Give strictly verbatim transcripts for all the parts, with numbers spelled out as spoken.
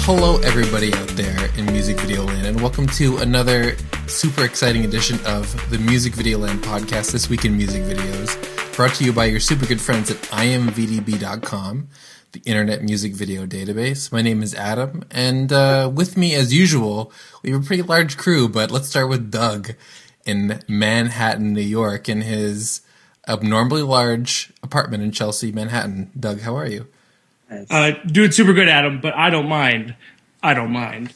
Hello everybody out there in Music Video Land, and welcome to another super exciting edition of the Music Video Land podcast, This Week in Music Videos, brought to you by your super good friends at I M V D B dot com, the Internet Music Video Database. My name is Adam, and uh, with me as usual, we have a pretty large crew, but let's start with Doug in Manhattan, New York, in his abnormally large apartment in Chelsea, Manhattan. Doug, how are you? Uh, doing super good, Adam, but I don't mind. I don't mind.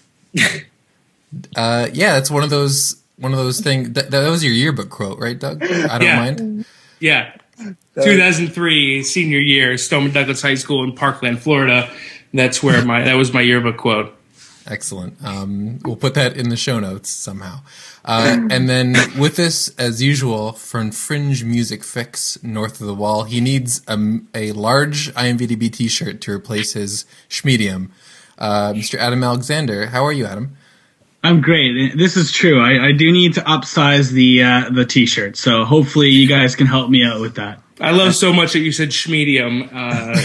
uh, yeah, that's one of those one of those things. That, that was your yearbook quote, right, Doug? I don't yeah. mind. Yeah, two thousand three senior year, Stoneman Douglas High School in Parkland, Florida. That's where my that was my yearbook quote. Excellent. Um, we'll put that in the show notes somehow. Uh, and then with this, as usual, from Fringe Music Fix, North of the Wall, he needs a, a large I M V D B t-shirt to replace his schmedium. Uh, Mister Adam Alexander, how are you, Adam? I'm great. This is true. I, I do need to upsize the uh, the t-shirt, so hopefully you guys can help me out with that. I love so much that you said schmedium. Uh,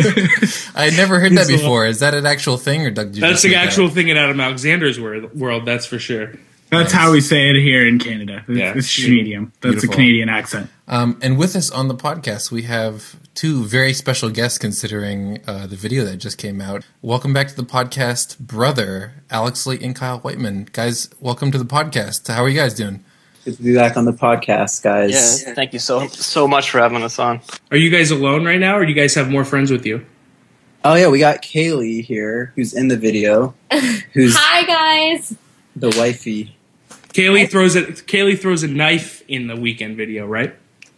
I had never heard that before. Is that an actual thing, or Doug? Did you that's just the make actual that? thing in Adam Alexander's world, world that's for sure. That's Nice. how we say it here in Canada. It's, Yeah. it's schmedium. That's Beautiful. a Canadian accent. Um, and with us on the podcast, we have two very special guests considering uh, the video that just came out. Welcome back to the podcast, brother, Alex Lee and Kyle Whiteman. Guys, welcome to the podcast. How are you guys doing? Good to be back on the podcast, guys. Yeah, thank you so so much for having us on. Are you guys alone right now, or do you guys have more friends with you? Oh yeah, we got Kaylee here, who's in the video, who's Hi guys. the wifey. Kaylee throws a Kaylee throws a knife in the weekend video, right?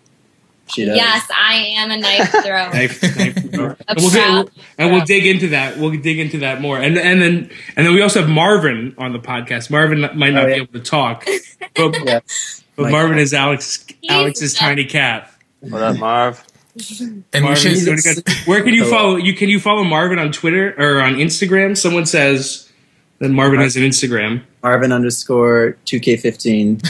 She does. Yes, I am a knife thrower. Knife, knife thrower. A and, we'll proud get, and we'll thrower. dig into that. We'll dig into that more. And and then and then we also have Marvin on the podcast. Marvin might not Oh, be yeah. able to talk, but, Yeah. but Mike. Marvin is Alex He's Alex's the- tiny cat. What up, Marv? And we Marvin should, is doing good. Where can you follow you? Can you follow Marvin on Twitter or on Instagram? Someone says that Marvin has an Instagram. Marvin underscore two K fifteen.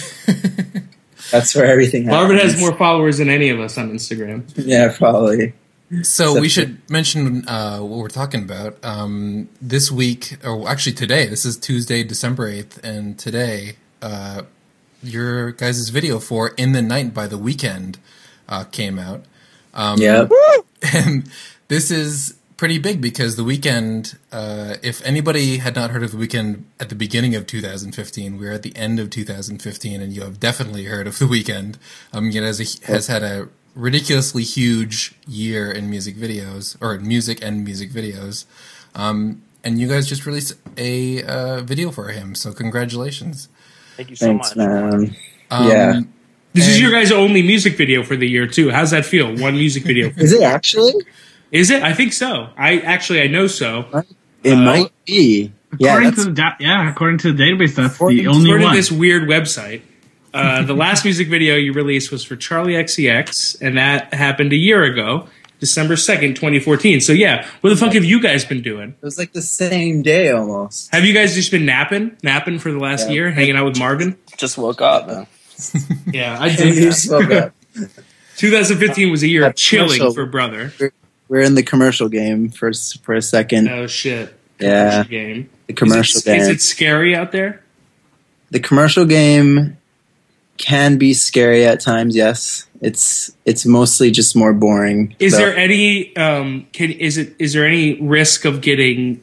That's where everything happens. Marvin has more followers than any of us on Instagram. Yeah, probably. So So- we should mention uh, what we're talking about. Um, this week, or actually today, this is Tuesday, December eighth, and today, uh, your guys' video for In the Night by The Weeknd uh, came out. Um, Yep. And this is pretty big because The Weeknd, uh, if anybody had not heard of The Weeknd at the beginning of two thousand fifteen, we're at the end of two thousand fifteen, and you have definitely heard of The Weeknd. Um, it has, a, has had a ridiculously huge year in music videos, or in music and music videos. Um, and you guys just released a uh, video for him, so congratulations. Thank you so Thanks, much. man. Um, Yeah. This is And- your guys' only music video for the year too. How's that feel? One music video. Is it actually? Is it? I think so. I actually I know so. It Uh, might be. Yeah, According that's to the da- yeah, according to the database, that's According the only According one. to this weird website, uh, the last music video you released was for Charlie X C X, and that happened a year ago, December second, twenty fourteen. So yeah, what the fuck have you guys been doing? it was like the same day almost. Have you guys just been napping, napping for the last Yeah. year, hanging out with Marvin? Just woke up, man. Yeah, I You did. just woke up. twenty fifteen was a year of That's chilling commercial. for brother. We're in the commercial game for s- for a second. Oh shit. Yeah. Commercial game. The commercial is it, game. Is it scary out there? The commercial game can be scary at times. Yes, it's it's mostly just more boring. Is So- there any um can is it is there any risk of getting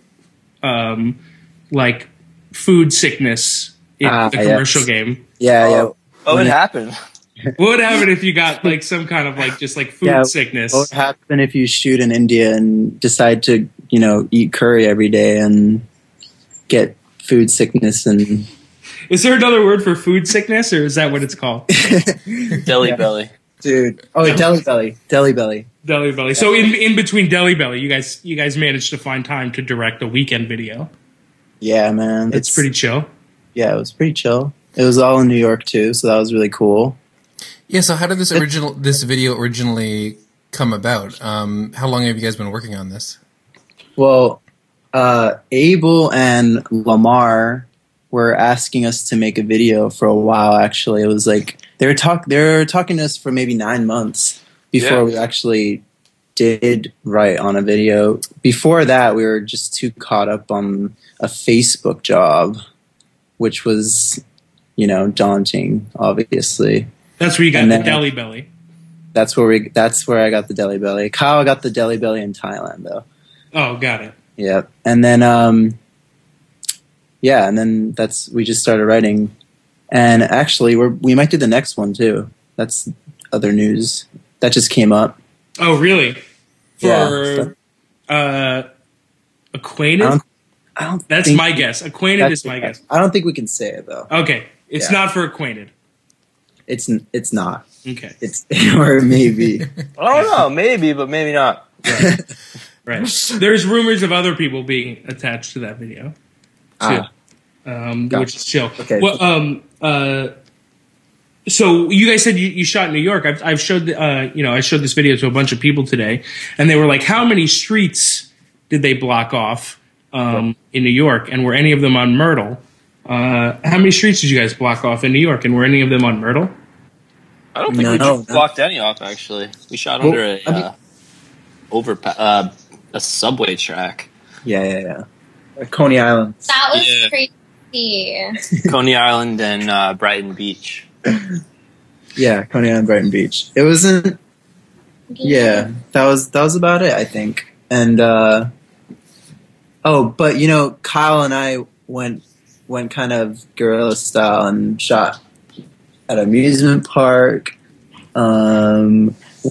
um like food sickness in Ah, the commercial yes. game? Yeah, yeah. Oh, it happened. What would happen if you got like some kind of like just like food Yeah, sickness? What would happen if you shoot in India and decide to, you know, eat curry every day and get food sickness and Is there another word for food sickness, or is that what it's called? Deli Yeah. belly. dude? Oh, deli belly, deli belly. Deli belly. So in in between Deli belly, you guys you guys managed to find time to direct a weekend video. Yeah, man, It's pretty chill. Yeah, it was pretty chill. It was all in New York too, so that was really cool. Yeah, so how did this original this video originally come about? Um, how long have you guys been working on this? Well, uh, Abel and Lamar were asking us to make a video for a while. Actually, it was like they were talk they were talking to us for maybe nine months before Yeah. we actually did write on a video. Before that, we were just too caught up on a Facebook job, which was, you know, daunting, obviously. That's where you got And the then- deli belly. That's where we. That's where I got the deli belly. Kyle got the deli belly in Thailand, though. Oh, got it. Yep. And then, um, yeah, and then that's we just started writing, and actually, we're we might do the next one too. That's other news that just came up. Oh, really? Yeah. For uh, acquainted? I don't, I don't. That's think my guess. Acquainted that's- is my guess. I don't think we can say it though. Okay, it's Yeah. not for acquainted. It's it's not. Okay, It's or maybe. I don't know, maybe, but maybe not. right. There's rumors of other people being attached to that video, too, Ah, um, Gotcha. which is chill. Okay. Well, um, uh, so you guys said you, you shot in New York. I've, I've showed, uh, you know, I showed this video to a bunch of people today, and they were like, "How many streets did they block off um, in New York? And were any of them on Myrtle? Uh, how many streets did you guys block off in New York? And were any of them on Myrtle?" I don't think No, we no, no. blocked any off, actually. We shot Well, under a I mean- uh, overpa- uh, a subway track. yeah, yeah, yeah. Uh, Coney Island. That was Yeah. crazy. Coney Island and uh, Brighton Beach. Yeah, Coney Island, Brighton Beach. It wasn't. Yeah, that was that was about it, I think. And uh, oh, but you know, Kyle and I went went kind of guerrilla style and shot at an amusement park. Um,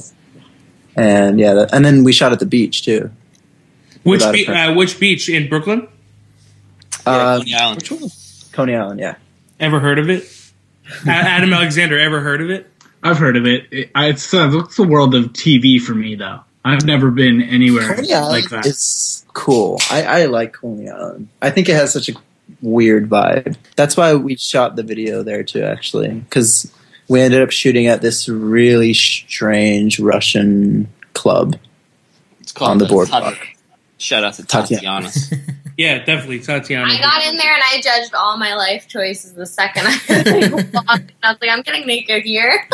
and yeah, that, and then we shot at the beach too. Which Without a be- friend. uh, which beach in Brooklyn? Yeah, Um, Coney Island. which one? Coney Island, yeah. Ever heard of it? A- Adam Alexander, ever heard of it? I've heard of it. it it's, uh, it's the world of T V for me, though. I've never been anywhere Coney Island like that. is cool. I, I like Coney Island. I think it has such a weird vibe. That's why we shot the video there too, actually, because we ended up shooting at this really strange Russian club. It's called on the uh, boardwalk. Tat- Shout out to Tatiana. Tatiana's. Yeah, definitely, Tatiana. I got in there and I judged all my life choices the second I walked. I was like, I'm getting naked here.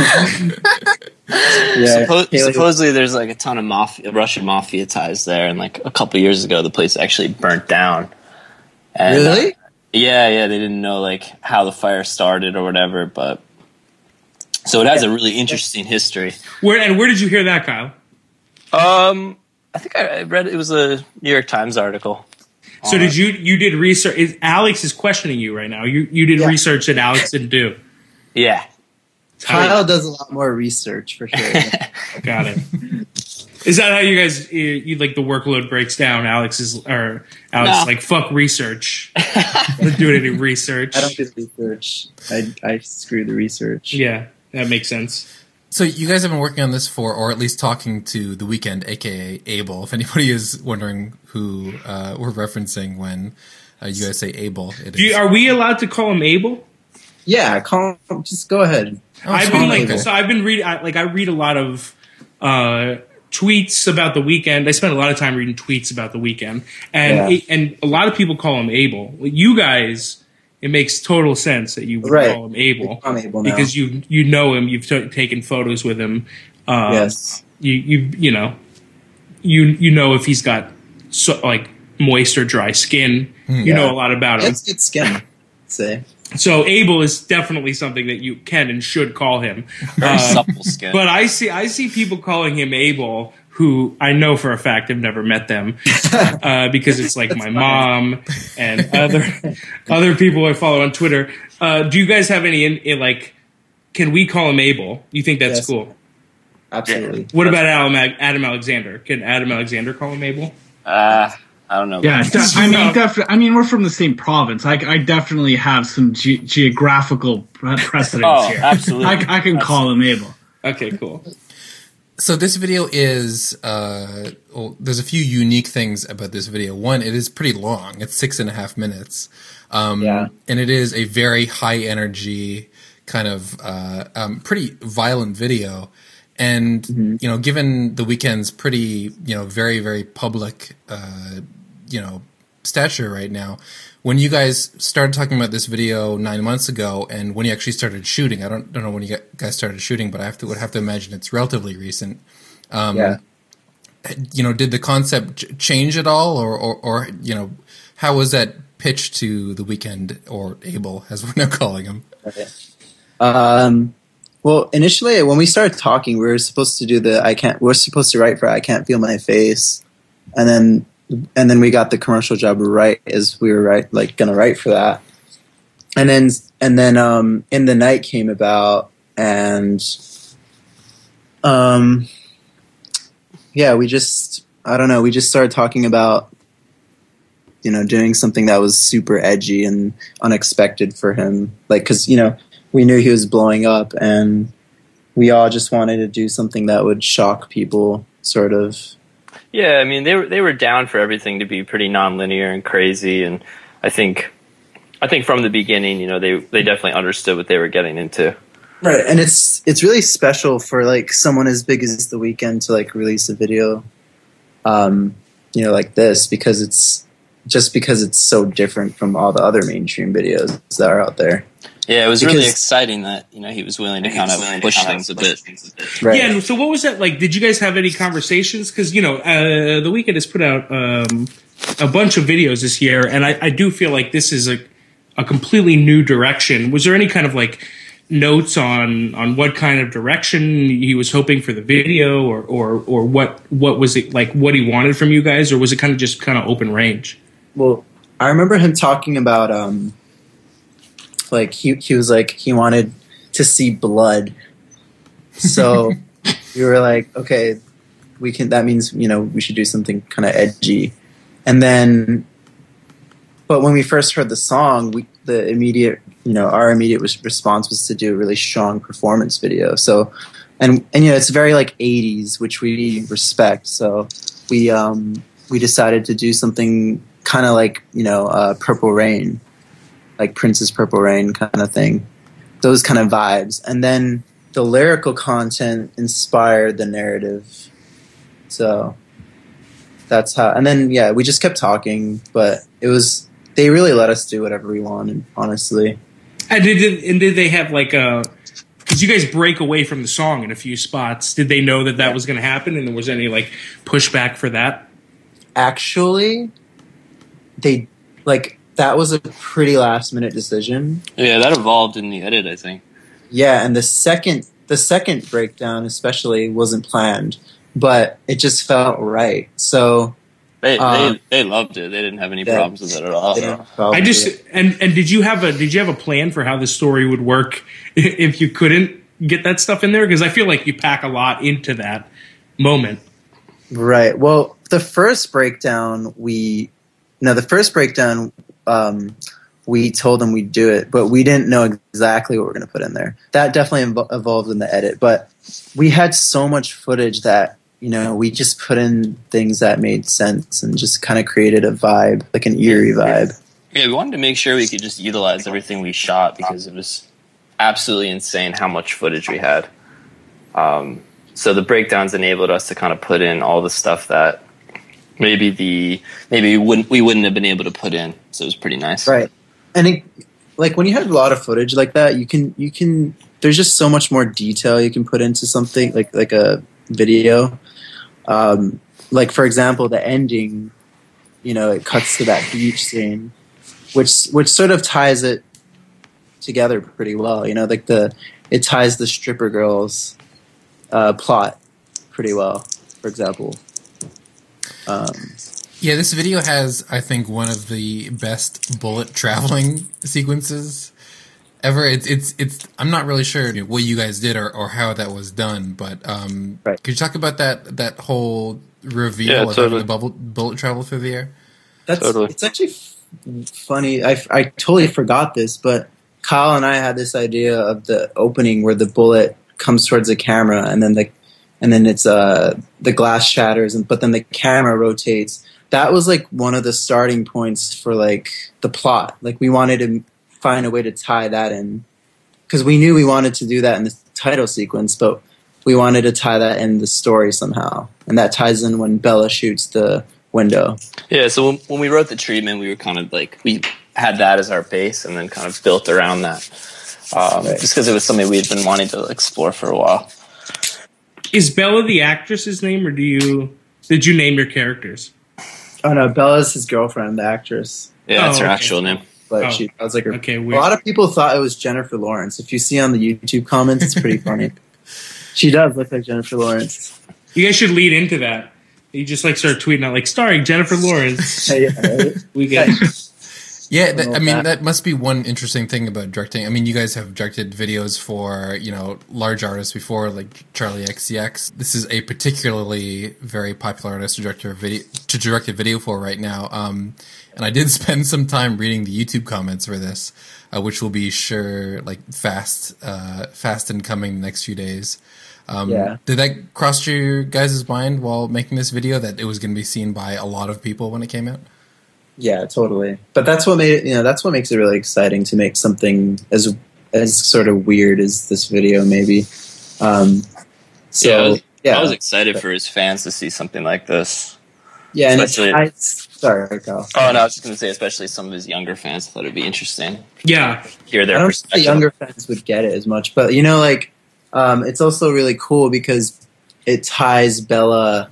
Yeah, Suppo- Haley- supposedly, there's like a ton of mafia, Russian mafia ties there, and like a couple years ago, the place actually burnt down. And, uh, really? yeah, yeah, they didn't know like how the fire started or whatever, but so it has a really interesting history. Where and where did you hear that, Kyle? Um, I think I I read it was a New York Times article. So on did it. you you did research? Is, Alex is questioning you right now. You you did Yeah. research that Alex didn't do. Yeah, Kyle does a lot more research for sure. Got it. Is that how you guys you, you like the workload breaks down? Alex is or Alex No. is like fuck research. Not doing any research. I don't do the research. I I screw the research. Yeah, that makes sense. So you guys have been working on this for, or at least talking to The Weeknd, aka Abel. If anybody is wondering who uh, we're referencing when uh, you guys say Abel, it Do you, is. are we allowed to call him Abel? Yeah, call, just go ahead. Oh, I've call been him like Abel. so. I've been reading like I read a lot of uh, tweets about The Weeknd. I spend a lot of time reading tweets about The Weeknd, and Yeah. and a lot of people call him Abel. You guys, it makes total sense that you would Right. call him Abel We call him Abel now. because you you know him. You've t- taken photos with him. Um, Yes. You you you know you you know if he's got so, like moist or dry skin. You Yeah. know a lot about him. It's good skin. Say. So Abel is definitely something that you can and should call him. very Uh, supple skin. but I see I see people calling him Abel who I know for a fact have never met them uh, because it's like my mom and other other people I follow on Twitter. Uh, do you guys have any in, in like? Can we call him Abel? You think that's Yes. cool? Absolutely. What about Adam, Adam Alexander? Can Adam Alexander call him Abel? uh, I don't know. Yeah, about de- that. I mean, defi- I mean, we're from the same province. I, I definitely have some ge- geographical pre- precedence Oh, here. absolutely. I, I can call him Abel. Okay, cool. So this video is, uh, well, there's a few unique things about this video. One, it is pretty long. It's six and a half minutes. Um, Yeah. and it is a very high energy kind of, uh, um, pretty violent video. And, Mm-hmm. you know, given The Weeknd's pretty, you know, very, very public, uh, you know, stature right now, when you guys started talking about this video nine months ago and when you actually started shooting, I don't, don't know when you guys started shooting, but I have to, would have to imagine it's relatively recent. Um, Yeah. you know, did the concept ch- change at all, or, or, or, you know, how was that pitched to The Weeknd, or Abel, as we're now calling him? Okay. Um, well, initially when we started talking, we were supposed to do the I can't. We we're supposed to write for I Can't Feel My Face, and then and then we got the commercial job right as we were right like gonna write for that, and then and then um, In the Night came about, and um, yeah, we just I don't know. We just started talking about, you know, doing something that was super edgy and unexpected for him, like because you know. We knew he was blowing up, and we all just wanted to do something that would shock people, sort of. Yeah, I mean, they were they were down for everything to be pretty nonlinear and crazy, and I think, I think from the beginning, you know, they they definitely understood what they were getting into. Right, and it's it's really special for like someone as big as The Weeknd to like release a video, um, you know, like this, because it's just because it's so different from all the other mainstream videos that are out there. Yeah, it was Because, really exciting that, you know, he was willing to kind of push things a bit. right. Yeah, and so what was that like? Did you guys have any conversations? Because, you know, uh, The Weeknd has put out um, a bunch of videos this year, and I, I do feel like this is a, a completely new direction. Was there any kind of like notes on on what kind of direction he was hoping for the video, or or, or what, what was it like, what he wanted from you guys, or was it kind of just kind of open range? Well, I remember him talking about, um, like, he, he was like, he wanted to see blood. So we were like, okay, we can, that means, you know, we should do something kind of edgy. And then, but when we first heard the song, we, the immediate, you know, our immediate response was to do a really strong performance video. So, and, and, you know, it's very like eighties, which we respect. So we, um, we decided to do something kind of like, you know, uh, Purple Rain, like Prince's Purple Rain kind of thing, those kind of vibes. And then the lyrical content inspired the narrative. So that's how, and then, yeah, we just kept talking, but it was, they really let us do whatever we wanted, honestly. And did, and did they have like a, because you guys break away from the song in a few spots, did they know that that was going to happen, and there was any like pushback for that? Actually, they, like, that was a pretty last minute decision. Yeah, that evolved in the edit, I think. Yeah, and the second the second breakdown especially wasn't planned, but it just felt right. So They um, they, they loved it. They didn't have any they- problems with it at all. they didn't have problems I just with it. and and did you have a did you have a plan for how the story would work if you couldn't get that stuff in there? Because I feel like you pack a lot into that moment. Right. Well, the first breakdown we no, the first breakdown um, we told them we'd do it, but we didn't know exactly what we we're going to put in there. That definitely invo- evolved in the edit, but we had so much footage that, you know, we just put in things that made sense and just kind of created a vibe, like an eerie vibe. Yeah, we wanted to make sure we could just utilize everything we shot because it was absolutely insane how much footage we had. Um, so the breakdowns enabled us to kind of put in all the stuff that maybe the maybe we wouldn't we wouldn't have been able to put in. So it was pretty nice. Right. And it, like when you have a lot of footage like that, you can you can there's just so much more detail you can put into something like like a video. Um, like for example, the ending, you know, it cuts to that beach scene, which which sort of ties it together pretty well. You know, like the it ties the stripper girls uh, plot pretty well. For example. Um, Yeah, this video has, I think, one of the best bullet traveling sequences ever. It's, it's, it's. I'm not really sure what you guys did or, or how that was done, but um, Right. could you talk about that that whole reveal Yeah, of totally. having the bubble, bullet travel through the air? That's Totally. It's actually f- funny. I, I totally forgot this, but Kyle and I had this idea of the opening where the bullet comes towards the camera, and then the and then it's uh the glass shatters, and but then the camera rotates. That was like one of the starting points for like the plot. Like we wanted to find a way to tie that in because we knew we wanted to do that in the title sequence, but we wanted to tie that in the story somehow, and that ties in when Bella shoots the window. Yeah, so when, when we wrote the treatment, we were kind of like, we had that as our base and then kind of built around that. Um, Right. Just because it was something we had been wanting to explore for a while. Is Bella the actress's name, or do you? Did you name your characters? Oh no, Bella's his girlfriend, the actress. Yeah, that's Oh, her okay. actual name. But Oh. she, I was like, her, Okay, a weird. lot of people thought it was Jennifer Lawrence. If you see on the YouTube comments, it's pretty funny. She does look like Jennifer Lawrence. You guys should lead into that. You just like start tweeting out like starring Jennifer Lawrence. Yeah, right? We get it. Yeah, that, I mean, that. that must be one interesting thing about directing. I mean, you guys have directed videos for, you know, large artists before, like Charlie X C X. This is a particularly very popular artist to direct a video, to direct a video for right now. Um, and I did spend some time reading the YouTube comments for this, uh, which will be sure, like, fast, uh, fast and coming the next few days. Um, Yeah. Did that cross your guys' mind while making this video that it was going to be seen by a lot of people when it came out? Yeah, totally. But that's what made it, you know, that's what makes it really exciting to make something as as sort of weird as this video, maybe. Um, so, yeah, I was, yeah. I was excited for his fans to see something like this. Yeah, and it's, especially- I, sorry, Kyle. Oh, no, I was just going to say, especially some of his younger fans. I thought it'd be interesting Yeah. to hear their I don't think perspective. the younger fans would get it as much, but you know, like, um, it's also really cool because it ties Bella.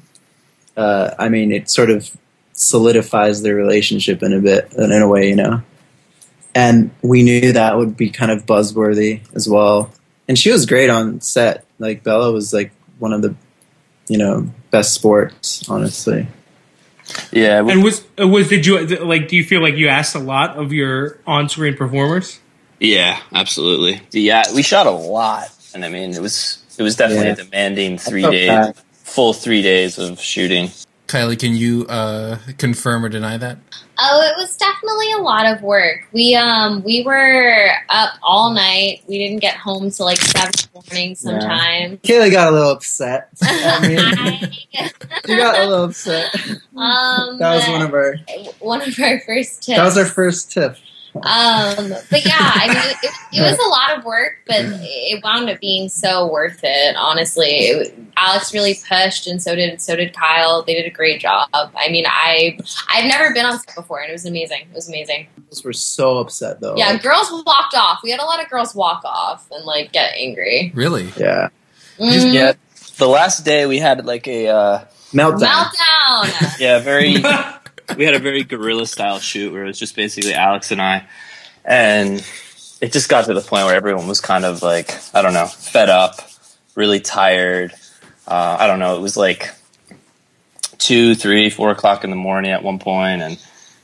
Uh, I mean, it sort of solidifies their relationship in a bit, in a way, you know. And we knew that would be kind of buzzworthy as well. And she was great on set. Like Bella was like one of the, you know, best sports, honestly. Yeah, we- And was uh, was did you like? Do you feel like you asked a lot of your on-screen performers? yeah, absolutely. Yeah, we shot a lot, and I mean, it was it was definitely Yeah. a demanding three felt days, bad. full three days of shooting. Kylie, can you uh, confirm or deny that? Oh, it was definitely a lot of work. We um we were up all night. We didn't get home till like seven in the morning sometimes. Kayla got a little upset. I mean, I- she got a little upset. um, That was one of our. one of our first tips. That was our first tip. Um, but yeah, I mean, it, it was a lot of work, but it wound up being so worth it. Honestly, it, Alex really pushed, and so did so did Kyle. They did a great job. I mean, I I've never been on set before, and it was amazing. It was amazing. Girls were so upset though. Yeah, Like, girls walked off. We had a lot of girls walk off and like get angry. Really? yeah. Mm, Yeah, the last day we had like a uh, Meltdown. Meltdown. yeah very we had a very guerrilla style shoot where it was just basically Alex and I, and it just got to the point where everyone was kind of like, I don't know, fed up, really tired. Uh, I don't know. It was like two, three, four o'clock in the morning at one point, and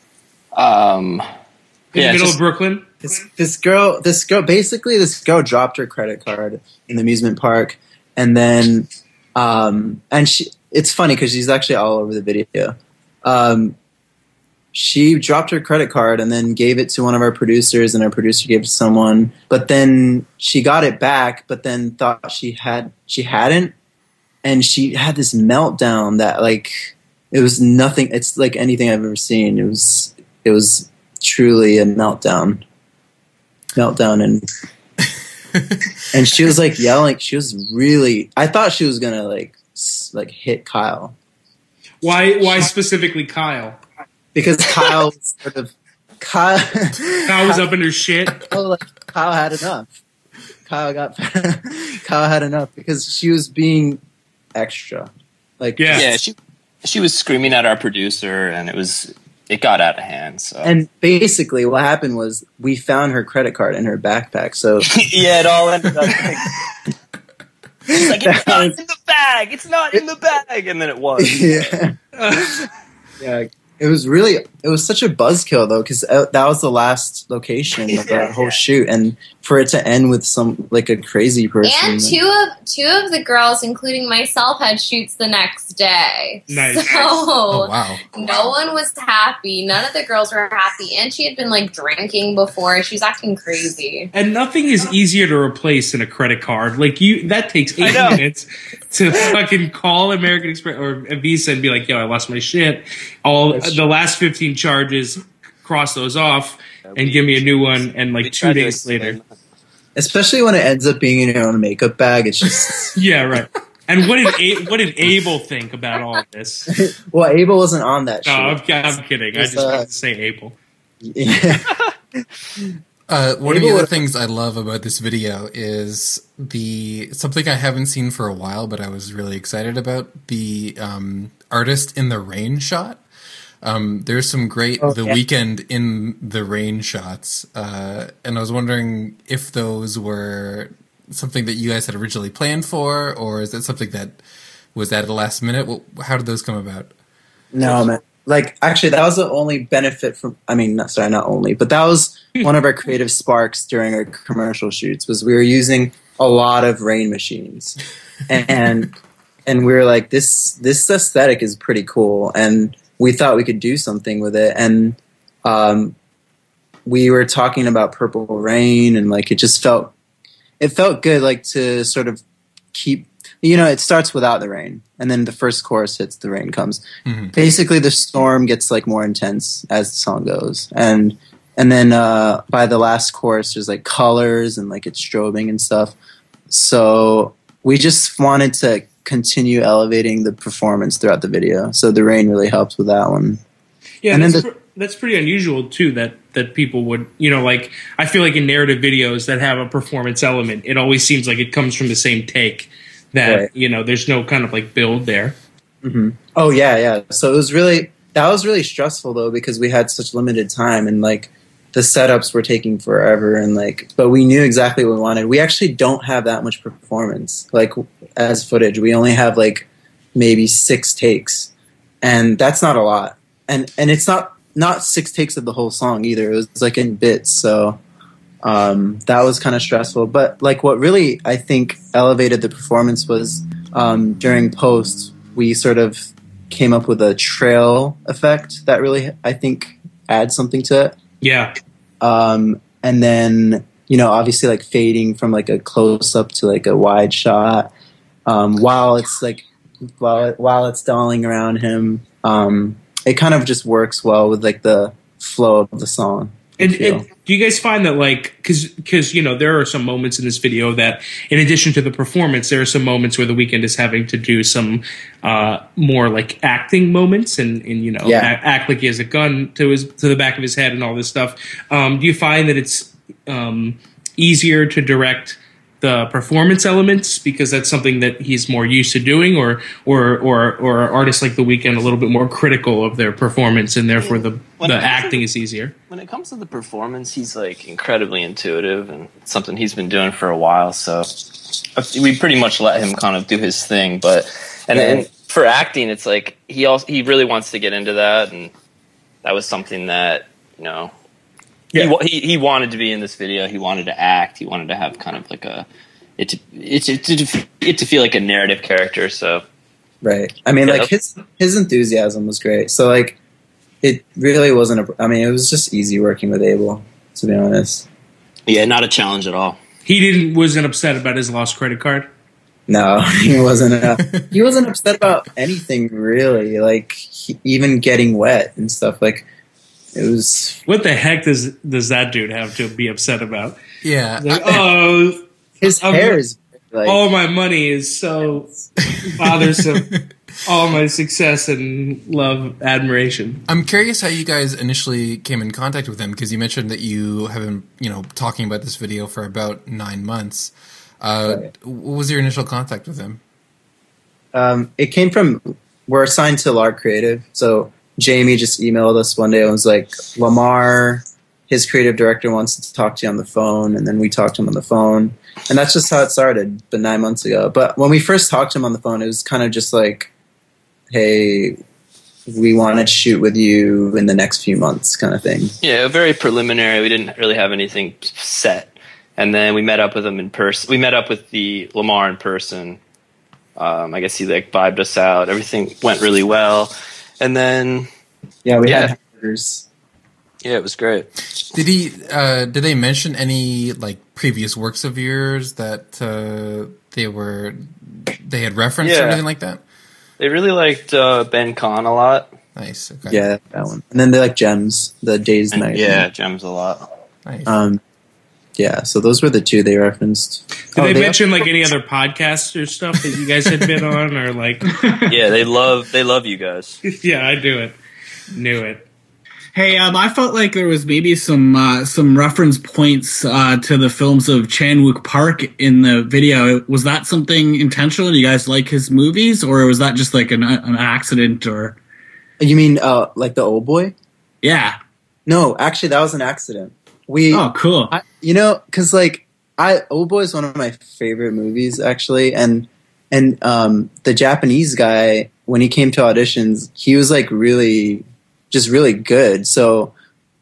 um, In yeah, the middle just- of Brooklyn. This, this girl, this girl, basically, this girl dropped her credit card in the amusement park, and then, um, and she. It's funny because she's actually all over the video. Um, she dropped her credit card and then gave it to one of our producers, and our producer gave it to someone. But then she got it back, but then thought she had she hadn't, and she had this meltdown that like it was nothing. It's like anything I've ever seen. It was it was truly a meltdown. meltdown and and she was like yelling. She was really. I thought she was gonna like s- like hit Kyle Why? Why specifically Kyle? because Kyle was sort of Kyle. Kyle was up in her shit. Kyle, like, Kyle had enough. Kyle got Kyle had enough because she was being extra. Like Yeah. yeah, she she was screaming at our producer, and it was it got out of hand. So And basically, what happened was we found her credit card in her backpack. So yeah, it all ended up. Like, it's like it's not in the bag. It's not in the bag, and then it was. yeah, yeah. It was really, it was such a buzzkill though, because that was the last location of the whole shoot, and for it to end with some like a crazy person. And like- two of two of the girls, including myself, had shoots the next day. Nice. So Oh, wow. no one was happy. None of the girls were happy, and she had been like drinking before. She was acting crazy. And nothing is easier to replace than a credit card. Like you, that takes eight know. minutes to fucking call American Express or Visa and be like, "Yo, I lost my shit." All That's the last fifteen charges, cross those off, and give me a new one. And We like two tried to days later, explain- Especially when it ends up being in your own makeup bag. It's just yeah, right. And what did A- what did Abel think about all this? well, Abel wasn't on that No, shoot. I'm, I'm kidding. I It's, just uh, wanted to say Abel. Yeah. Uh, one of Abel the other would- things I love about this video is the something I haven't seen for a while, but I was really excited about the um, artist in the rain shot. Um, there's some great Oh, The yeah. Weeknd in the rain shots, uh, and I was wondering if those were something that you guys had originally planned for, or is it something that was added last minute? Well, how did those come about? No, man. Like, actually, that was the only benefit from. I mean, not, sorry, not only, but that was one of our creative sparks during our commercial shoots. Was we were using a lot of rain machines, and and we were like, this this aesthetic is pretty cool, and we thought we could do something with it, and um, we were talking about Purple Rain, and like it just felt it felt good, like to sort of keep. You know, it starts without the rain, and then the first chorus hits, the rain comes. Mm-hmm. Basically, the storm gets like more intense as the song goes, and and then uh, by the last chorus, there's like colors and like it's strobing and stuff. So we just wanted to continue elevating the performance throughout the video. So the rain really helped with that one. Yeah, And then that's, the- pr- that's pretty unusual too. That that people would, you know, like I feel like in narrative videos that have a performance element, it always seems like it comes from the same take. That Right. you know, there's no kind of like build there. Mm-hmm. Oh yeah, yeah. So it was really that was really stressful though because we had such limited time and like the setups were taking forever and like but we knew exactly what we wanted. We actually don't have that much performance like as footage. We only have like maybe six takes, and that's not a lot. And and it's not not six takes of the whole song either. It was like in bits. So um, that was kind of stressful. But like what really I think elevated the performance was um, during post. We sort of came up with a trail effect that really, I think, adds something to it. Yeah, Um, and then, you know, obviously like fading from like a close up to like a wide shot, um, while it's like, while, while it's dolling around him. Um, it kind of just works well with like the flow of the song. I and, feel. and do you guys find that like because because you know there are some moments in this video that in addition to the performance there are some moments where The Weeknd is having to do some uh, more like acting moments and, and you know Yeah. act, act like he has a gun to his to the back of his head and all this stuff. Um, do you find that it's um, easier to direct the performance elements because that's something that he's more used to doing, or or or or are artists like The Weeknd a little bit more critical of their performance and therefore the When the it comes to acting the- is easier? When it comes to the performance, he's like incredibly intuitive and it's something he's been doing for a while. So we pretty much let him kind of do his thing. But and, Yeah. and for acting, it's like he also he really wants to get into that, and that was something that you know Yeah. he, wa- he he wanted to be in this video. He wanted to act. He wanted to have kind of like a it to it to, it to, it to feel like a narrative character. So Right. I mean, Yeah, like his his enthusiasm was great. So like, it really wasn't a. I mean, it was just easy working with Abel, to be honest. yeah, not a challenge at all. He didn't wasn't upset about his lost credit card. No, he wasn't. Uh, he wasn't upset about anything really. Like he, even getting wet and stuff. Like it was. What the heck does does that dude have to be upset about? Yeah. Like, I- oh, His I'm- hair is like. all my money is so bothersome. All my success and love, admiration. I'm curious how you guys initially came in contact with him because you mentioned that you have been, you know, talking about this video for about nine months. Uh, Right. What was your initial contact with him? Um, it came from. We're assigned to Lark Creative, so Jamie just emailed us one day and was like, "Lamar, his creative director wants to talk to you on the phone," and then we talked to him on the phone, and that's just how it started. But nine months ago, but when we first talked to him on the phone, it was kind of just like, "Hey, we want to shoot with you in the next few months," kind of thing. Yeah, very preliminary. We didn't really have anything set. And then we met up with him in person. We met up with the Lamar in person. Um, I guess he like vibed us out. Everything went really well. And then, Yeah, we Yeah. had hamburgers. yeah, it was great. Did he? Uh, did they mention any like previous works of yours that uh, they were they had referenced or Yeah. anything like that? They really liked uh, Ben Kahn a lot. Nice. Okay. Yeah, that one. And then they like Gems, the Days And, magazine. yeah, Gems a lot. Nice. Um, yeah, so those were the two they referenced. Did Oh, they, they- mention like any other podcasts or stuff that you guys had been on, or like? Yeah, they love they love you guys. Yeah, I do it. Knew it. Hey, um, I felt like there was maybe some uh, some reference points uh, to the films of Chan-wook Park in the video. Was that something intentional? Do you guys like his movies, or was that just like an, an accident? Or You mean uh, like the Old Boy? yeah, No, actually, that was an accident. We, oh, cool. I, you know, because like I, Old Boy is one of my favorite movies, actually, and and um, the Japanese guy, when he came to auditions, he was like really, just really good. So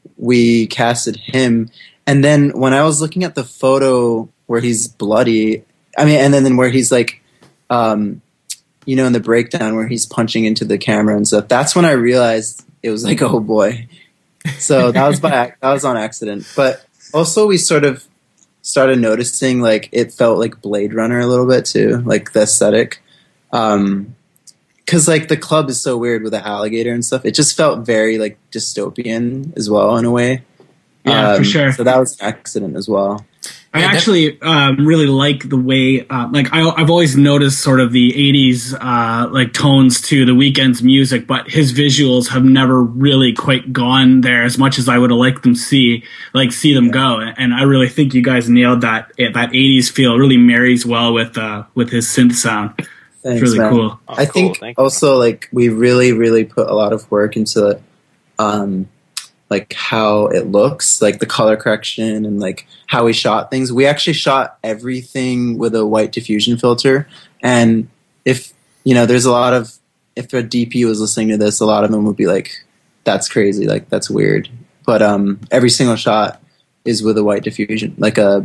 we casted him, and then when I was looking at the photo where he's bloody, I mean, and then, then where he's like, um, you know, in the breakdown where he's punching into the camera and stuff, that's when I realized it was like Old Boy. So that was by that was on accident, but also we sort of started noticing like it felt like Blade Runner a little bit too, like the aesthetic, um, because like the club is so weird with the alligator and stuff. It just felt very like dystopian as well in a way. Yeah, um, for sure. So that was an accident as well. I actually um, really like the way, uh, like I, I've always noticed sort of the eighties uh, like tones to The Weeknd's music, but his visuals have never really quite gone there as much as I would have liked them see, like see them go. And I really think you guys nailed that. That eighties feel really marries well with uh, with his synth sound. Thanks, it's really man. cool. Oh, I cool. think Thank you. also like we really, really put a lot of work into um, like how it looks, like the color correction and like how we shot things. We actually shot everything with a white diffusion filter. And if, you know, there's a lot of, if a D P was listening to this, a lot of them would be like, that's crazy. Like, that's weird. But um, every single shot is with a white diffusion, like a,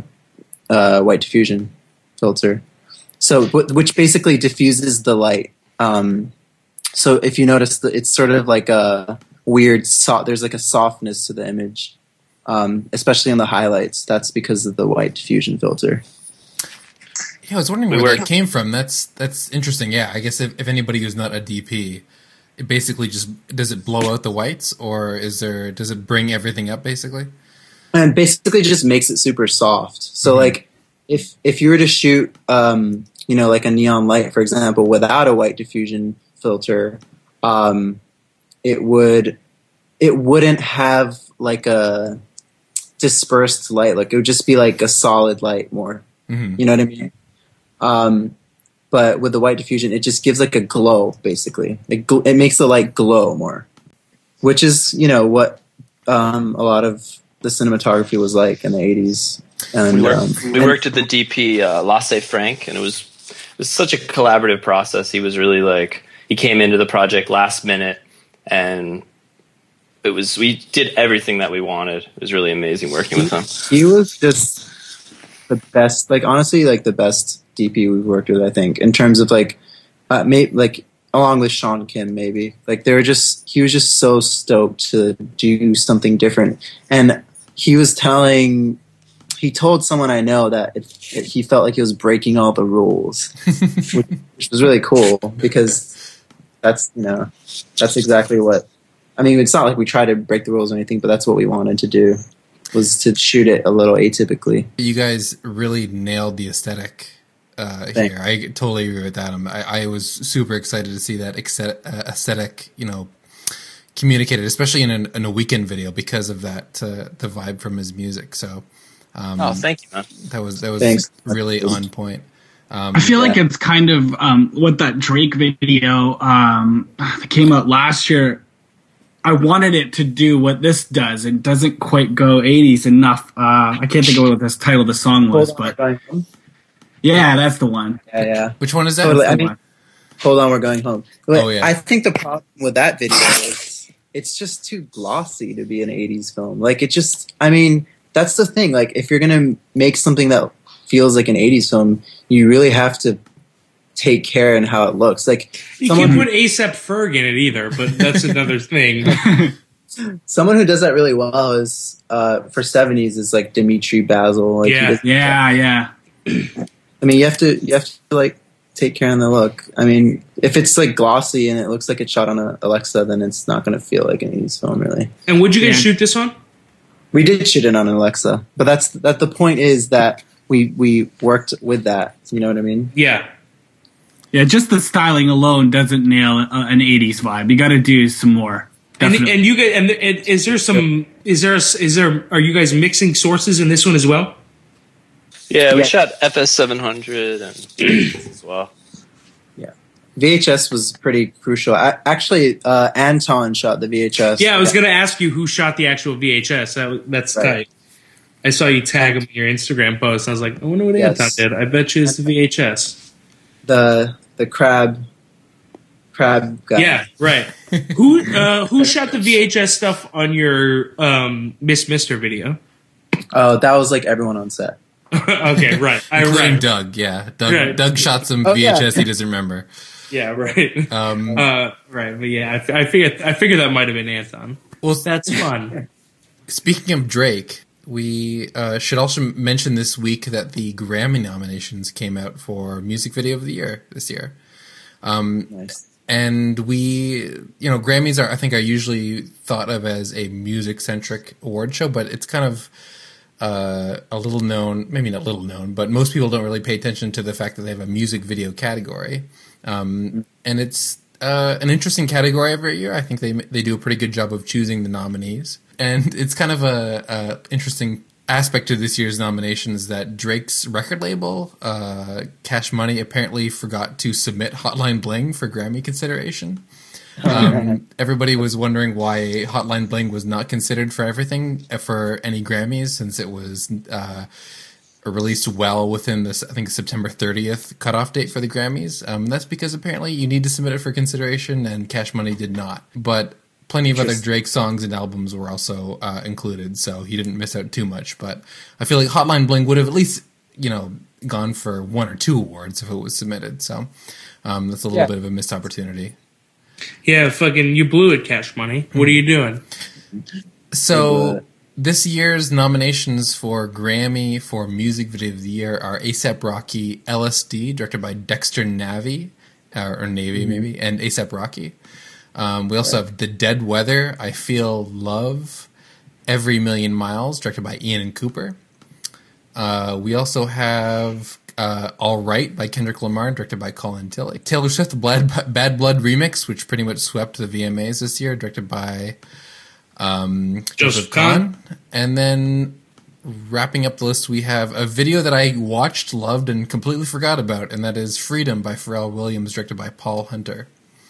a white diffusion filter. So, which basically diffuses the light. Um, so if you notice, it's sort of like a weird, soft, there's like a softness to the image, um, especially in the highlights. That's because of the white diffusion filter. Yeah, I was wondering We where were- that came from. That's that's interesting. Yeah, I guess if, if anybody who's not a D P, it basically just does it blow out the whites, or is there does it bring everything up basically? And basically just makes it super soft. So Mhm. like if if you were to shoot um, you know, like a neon light, for example, without a white diffusion filter, um, it would it wouldn't have like a dispersed light. Like it would just be like a solid light more. Mm-hmm. You know what I mean? Um, but with the white diffusion, it just gives like a glow, basically. It, gl- it makes the light glow more, which is, you know, what um, a lot of the cinematography was like in the eighties. And, We worked, um, we and- worked with the D P, uh, Lasse Frank, and it was it was such a collaborative process. He was really like he came into the project last minute, and it was we did everything that we wanted. It was really amazing working with him. He was just the best, like honestly, like the best D P we've worked with, I think, in terms of like, uh, may, like along with Sean Kim, maybe. Like they were just, he was just so stoked to do something different. And he was telling, he told someone I know that it, it, he felt like he was breaking all the rules, which, which was really cool because that's, you know, that's exactly what, I mean, it's not like we try to break the rules or anything, but that's what we wanted to do, was to shoot it a little atypically. You guys really nailed the aesthetic uh, Thanks. here. I totally agree with that. I'm, I, I was super excited to see that exce- uh, aesthetic, you know, communicated, especially in, an, in a Weeknd video because of that, uh, the vibe from his music. So um, Oh, thank you, man. that was that was Thanks. really on point. Um, I feel like Yeah. it's kind of um, what that Drake video um, that came out last year. I wanted it to do what this does. It doesn't quite go eighties enough. Uh, I can't think of what this title of the song was, Hold on, but we're going home. yeah, that's the one. Yeah, yeah. which one is that? Totally. That's I the mean, one. hold on, we're going home. But Oh, yeah. I think the problem with that video is it's just too glossy to be an eighties film. Like it just, I mean, that's the thing. Like if you're gonna make something that feels like an eighties film, you really have to take care in how it looks. Like You someone can't who, put ASAP Ferg in it either, but that's another thing. someone who does that really well is uh, for seventies is like Dimitri Basil. Like, he Yeah. does- Yeah, yeah. I mean, you have to you have to like take care of the look. I mean, if it's like glossy and it looks like it's shot on a Alexa, then it's not going to feel like an eighties film, really. And would you guys Yeah. shoot this on? We did shoot it on an Alexa, but that's that. The point is that we we worked with that. You know what I mean? Yeah. Yeah, just the styling alone doesn't nail uh, an eighties vibe. You got to do some more. And, Definitely. and you guys, and, and is there some? Is there? Is there? Are you guys mixing sources in this one as well? Yeah, we Yeah. shot F S seven hundred and as well. V H S was pretty crucial. I, actually, uh, Anton shot the V H S. Yeah, I was going to ask you who shot the actual V H S. That, was- that's Right. tight. I saw you tag him in your Instagram post. And I was like, I wonder what Yes. Anton did. I bet you it's the V H S. the the crab crab guy. Yeah, right. who uh, who shot the V H S stuff on your um, Miss Mister video? Oh, that was like everyone on set. Okay, right. I Including right. Doug, yeah. Doug, Right. Doug shot some Oh, V H S yeah. he doesn't remember. Yeah, right. Um, Uh, right, but yeah, I, f- I figured I figured that might have been Anton. well, That's fun. speaking of Drake, we uh, should also mention this week that the Grammy nominations came out for Music Video of the Year this year. Nice. And we, you know, Grammys are, I think, are usually thought of as a music-centric award show, but it's kind of uh, a little known, maybe not little known, but most people don't really pay attention to the fact that they have a music video category. Um, and it's uh, an interesting category every year. I think they they do a pretty good job of choosing the nominees. And it's kind of a, a interesting aspect to this year's nominations that Drake's record label, uh, Cash Money, apparently forgot to submit Hotline Bling for Grammy consideration. Um, everybody was wondering why Hotline Bling was not considered for everything, for any Grammys, since it was uh, released well within this, I think, September thirtieth cutoff date for the Grammys. Um, that's because apparently you need to submit it for consideration, and Cash Money did not. But plenty of other Drake songs and albums were also uh, included, so he didn't miss out too much. But I feel like Hotline Bling would have at least, you know, gone for one or two awards if it was submitted. So um, that's a little Yeah. bit of a missed opportunity. Yeah, fucking, you blew it, Cash Money. What are you doing? So this year's nominations for Grammy for Music Video of the Year are A$AP Rocky L S D, directed by Dexter Navy, or, or Navy maybe, and A$AP Rocky. Um, we also have The Dead Weather, I Feel Love, Every Million Miles, directed by Ian and Cooper. Uh, we also have uh, All Right by Kendrick Lamar, directed by Colin Tilley. Taylor Swift, The Bad, Bad Blood Remix, which pretty much swept the V M As this year, directed by um, Joseph, Joseph Kahn. Kahn. And then wrapping up the list, we have a video that I watched, loved, and completely forgot about, and that is Freedom by Pharrell Williams, directed by Paul Hunter.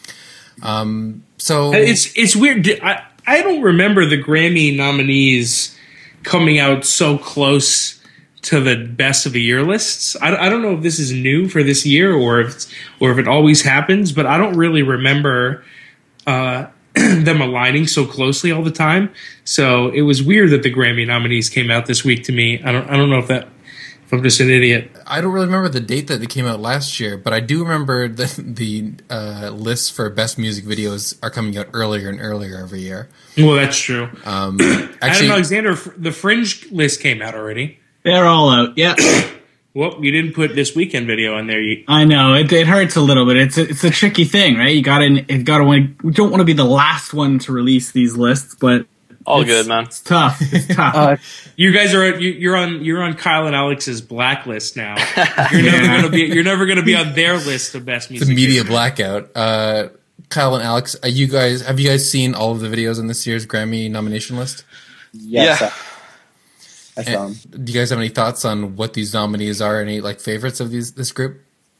Um, so It's it's weird. I, I don't remember the Grammy nominees coming out so close to the best of the year lists. I, I don't know if this is new for this year or if it's, or if it always happens, but I don't really remember uh, them aligning so closely all the time. So it was weird that the Grammy nominees came out this week to me. I don't I don't know if that if I'm just an idiot. I don't really remember the date that they came out last year, but I do remember that the uh, lists for best music videos are coming out earlier and earlier every year. Well, that's true. Um, Adam actually, Alexander, the Fringe list came out already. They're all out. Yeah, Well, you didn't put this weekend video on there. You, I know it, it hurts a little bit. It's a, it's a tricky thing, right? You gotta, you gotta. Want, we don't want to be the last one to release these lists, but All it's, good, man. It's tough. It's tough. Uh, you guys are you, you're on you're on Kyle and Alex's blacklist now. You're never Yeah. gonna be you're never gonna be on their list of best music. the media videos. blackout. Uh, Kyle and Alex, are you guys have you guys seen all of the videos in this year's Grammy nomination list? yes, Yeah. I, I saw him. Do you guys have any thoughts on what these nominees are? Any like favorites of these this group?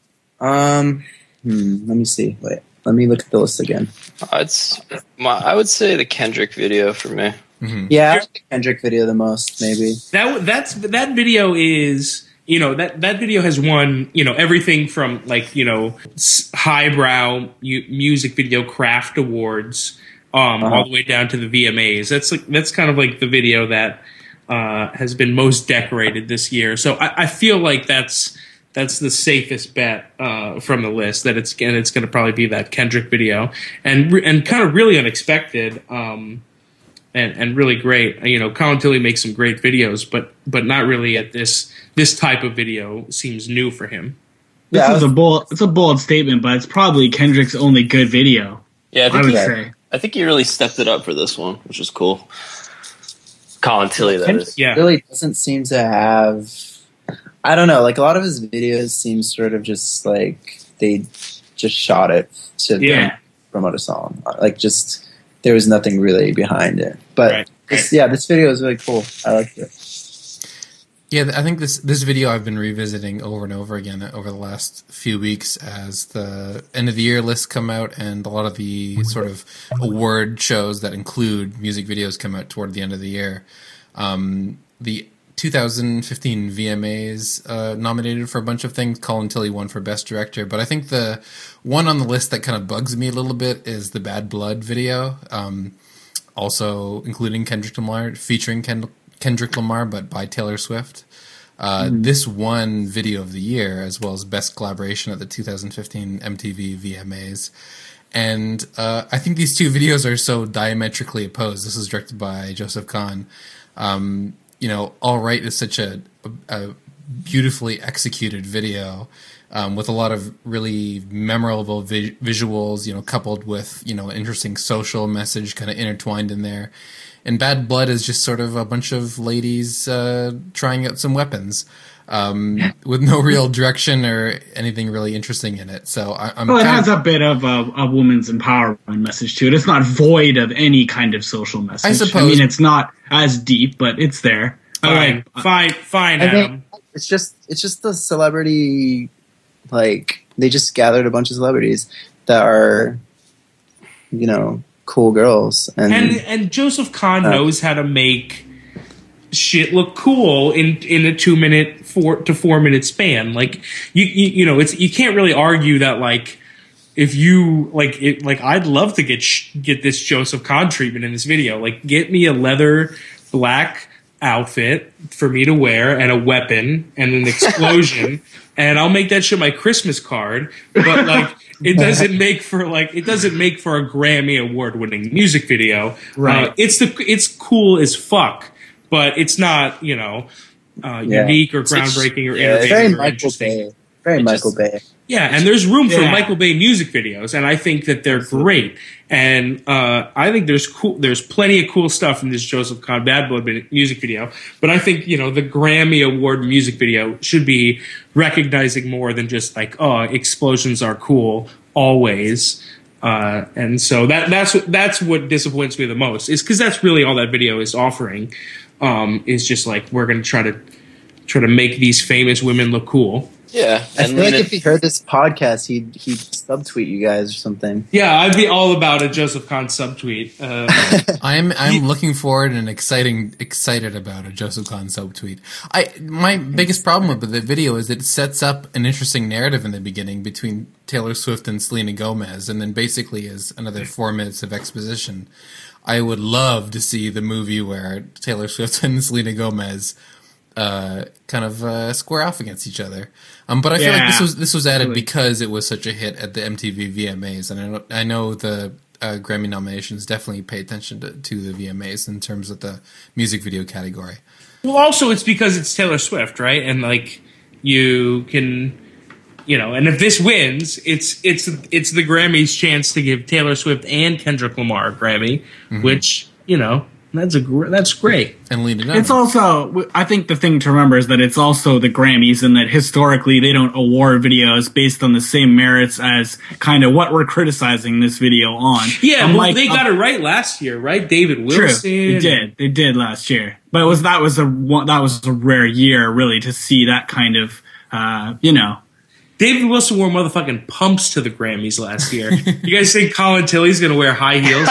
Um, hmm, let me see. Wait, let me look at the list again. Uh, it's my, I would say the Kendrick video for me. Yeah, I like the Kendrick video the most, maybe. That that's that video is you know that that video has won you know everything from like you know s- highbrow mu- music video craft awards um, Uh-huh. all the way down to the V M As. That's like that's kind of like the video that uh, has been most decorated this year. So I, I feel like that's that's the safest bet uh, from the list. That it's and it's going to probably be that Kendrick video and re- and kind of really unexpected. Um, And, and really great. You know, Colin Tilley makes some great videos, but but not really at this this type of video seems new for him. This Yeah, I is a was- bold. It's a bold statement, but it's probably Kendrick's only good video. Yeah, I I think would he, say. I think he really stepped it up for this one, which is cool. Colin Tilley, that Kendrick is. Yeah. really doesn't seem to have. I don't know. Like a lot of his videos seem sort of just like they just shot it to Yeah. promote a song. Like just there was nothing really behind it. But Right. this, yeah, this video is really cool. I liked it. Yeah, I think this this video I've been revisiting over and over again over the last few weeks as the end of the year lists come out and a lot of the sort of award shows that include music videos come out toward the end of the year. Um, the two thousand fifteen V M As uh, nominated for a bunch of things. Colin Tilley won for Best Director, but I think the one on the list that kind of bugs me a little bit is the Bad Blood video, um, also including Kendrick Lamar, featuring Ken- Kendrick Lamar, but by Taylor Swift. Uh, mm-hmm. This won Video of the Year as well as Best Collaboration at the two thousand fifteen M T V V M As. And uh, I think these two videos are so diametrically opposed. This is directed by Joseph Kahn. Um, you know, All Right is such a, a beautifully executed video um, with a lot of really memorable vi- visuals, you know, coupled with, you know, interesting social message kind of intertwined in there. And Bad Blood is just sort of a bunch of ladies uh, trying out some weapons um, with no real direction or anything really interesting in it. So I, I'm well, it kind has of, a bit of a, a woman's empowerment message to it. It's not void of any kind of social message. I suppose. I mean, it's not as deep, but it's there. Fine, I, fine, fine, I Adam. think it's just it's just the celebrity, like they just gathered a bunch of celebrities that are, you know, cool girls, and And and Joseph Kahn Uh, knows how to make shit look cool in in a two minute four to four minute span. Like you you, you know, it's you can't really argue that like if you like it like I'd love to get sh- get this Joseph Kahn treatment in this video. Like get me a leather black outfit for me to wear and a weapon and an explosion and I'll make that shit my Christmas card. But like it doesn't make for like it doesn't make for a Grammy award winning music video. Right. Uh, it's the it's cool as fuck, but it's not, you know, uh, Yeah. unique or It's- groundbreaking or yeah, it's it's very innovative or Michael interesting. Bay, very It Michael just- Bay. Yeah, and there's room for Yeah. Michael Bay music videos, and I think that they're great. And uh, I think there's cool, there's plenty of cool stuff in this Joseph Kahn Bad Blood music video. But I think you know the Grammy Award music video should be recognizing more than just like, oh, explosions are cool always. Uh, and so that that's what that's what disappoints me the most is because that's really all that video is offering. Um, is just like we're going to try to try to make these famous women look cool. Yeah, I and feel like then if it- he heard this podcast, he'd he'd subtweet you guys or something. Yeah, I'd be all about a Joseph Kahn subtweet. Uh, I'm I'm looking forward and exciting excited about a Joseph Kahn subtweet. I my biggest problem with the video is it sets up an interesting narrative in the beginning between Taylor Swift and Selena Gomez, and then basically is another four minutes of exposition. I would love to see the movie where Taylor Swift and Selena Gomez uh, kind of uh, square off against each other. Um, but I feel like this Yeah. was this was added Really. because it was such a hit at the M T V V M As, and I know, I know the uh, Grammy nominations definitely pay attention to, to the V M As in terms of the music video category. well, also it's because it's Taylor Swift, right? And like you can, you know, and if this wins, it's it's it's the Grammys' chance to give Taylor Swift and Kendrick Lamar a Grammy, which you know that's a gr- that's great. And Lena Dunham. It's also, I think the thing to remember is that it's also the Grammys and that historically they don't award videos based on the same merits as kind of what we're criticizing this video on. Yeah, well, Unlike- they got it right last year, right? David True, Wilson. they did. They did last year, but it was that was a one- that was a rare year really to see that kind of uh, you know. David Wilson wore motherfucking pumps to the Grammys last year. You guys think Colin Tilley's going to wear high heels?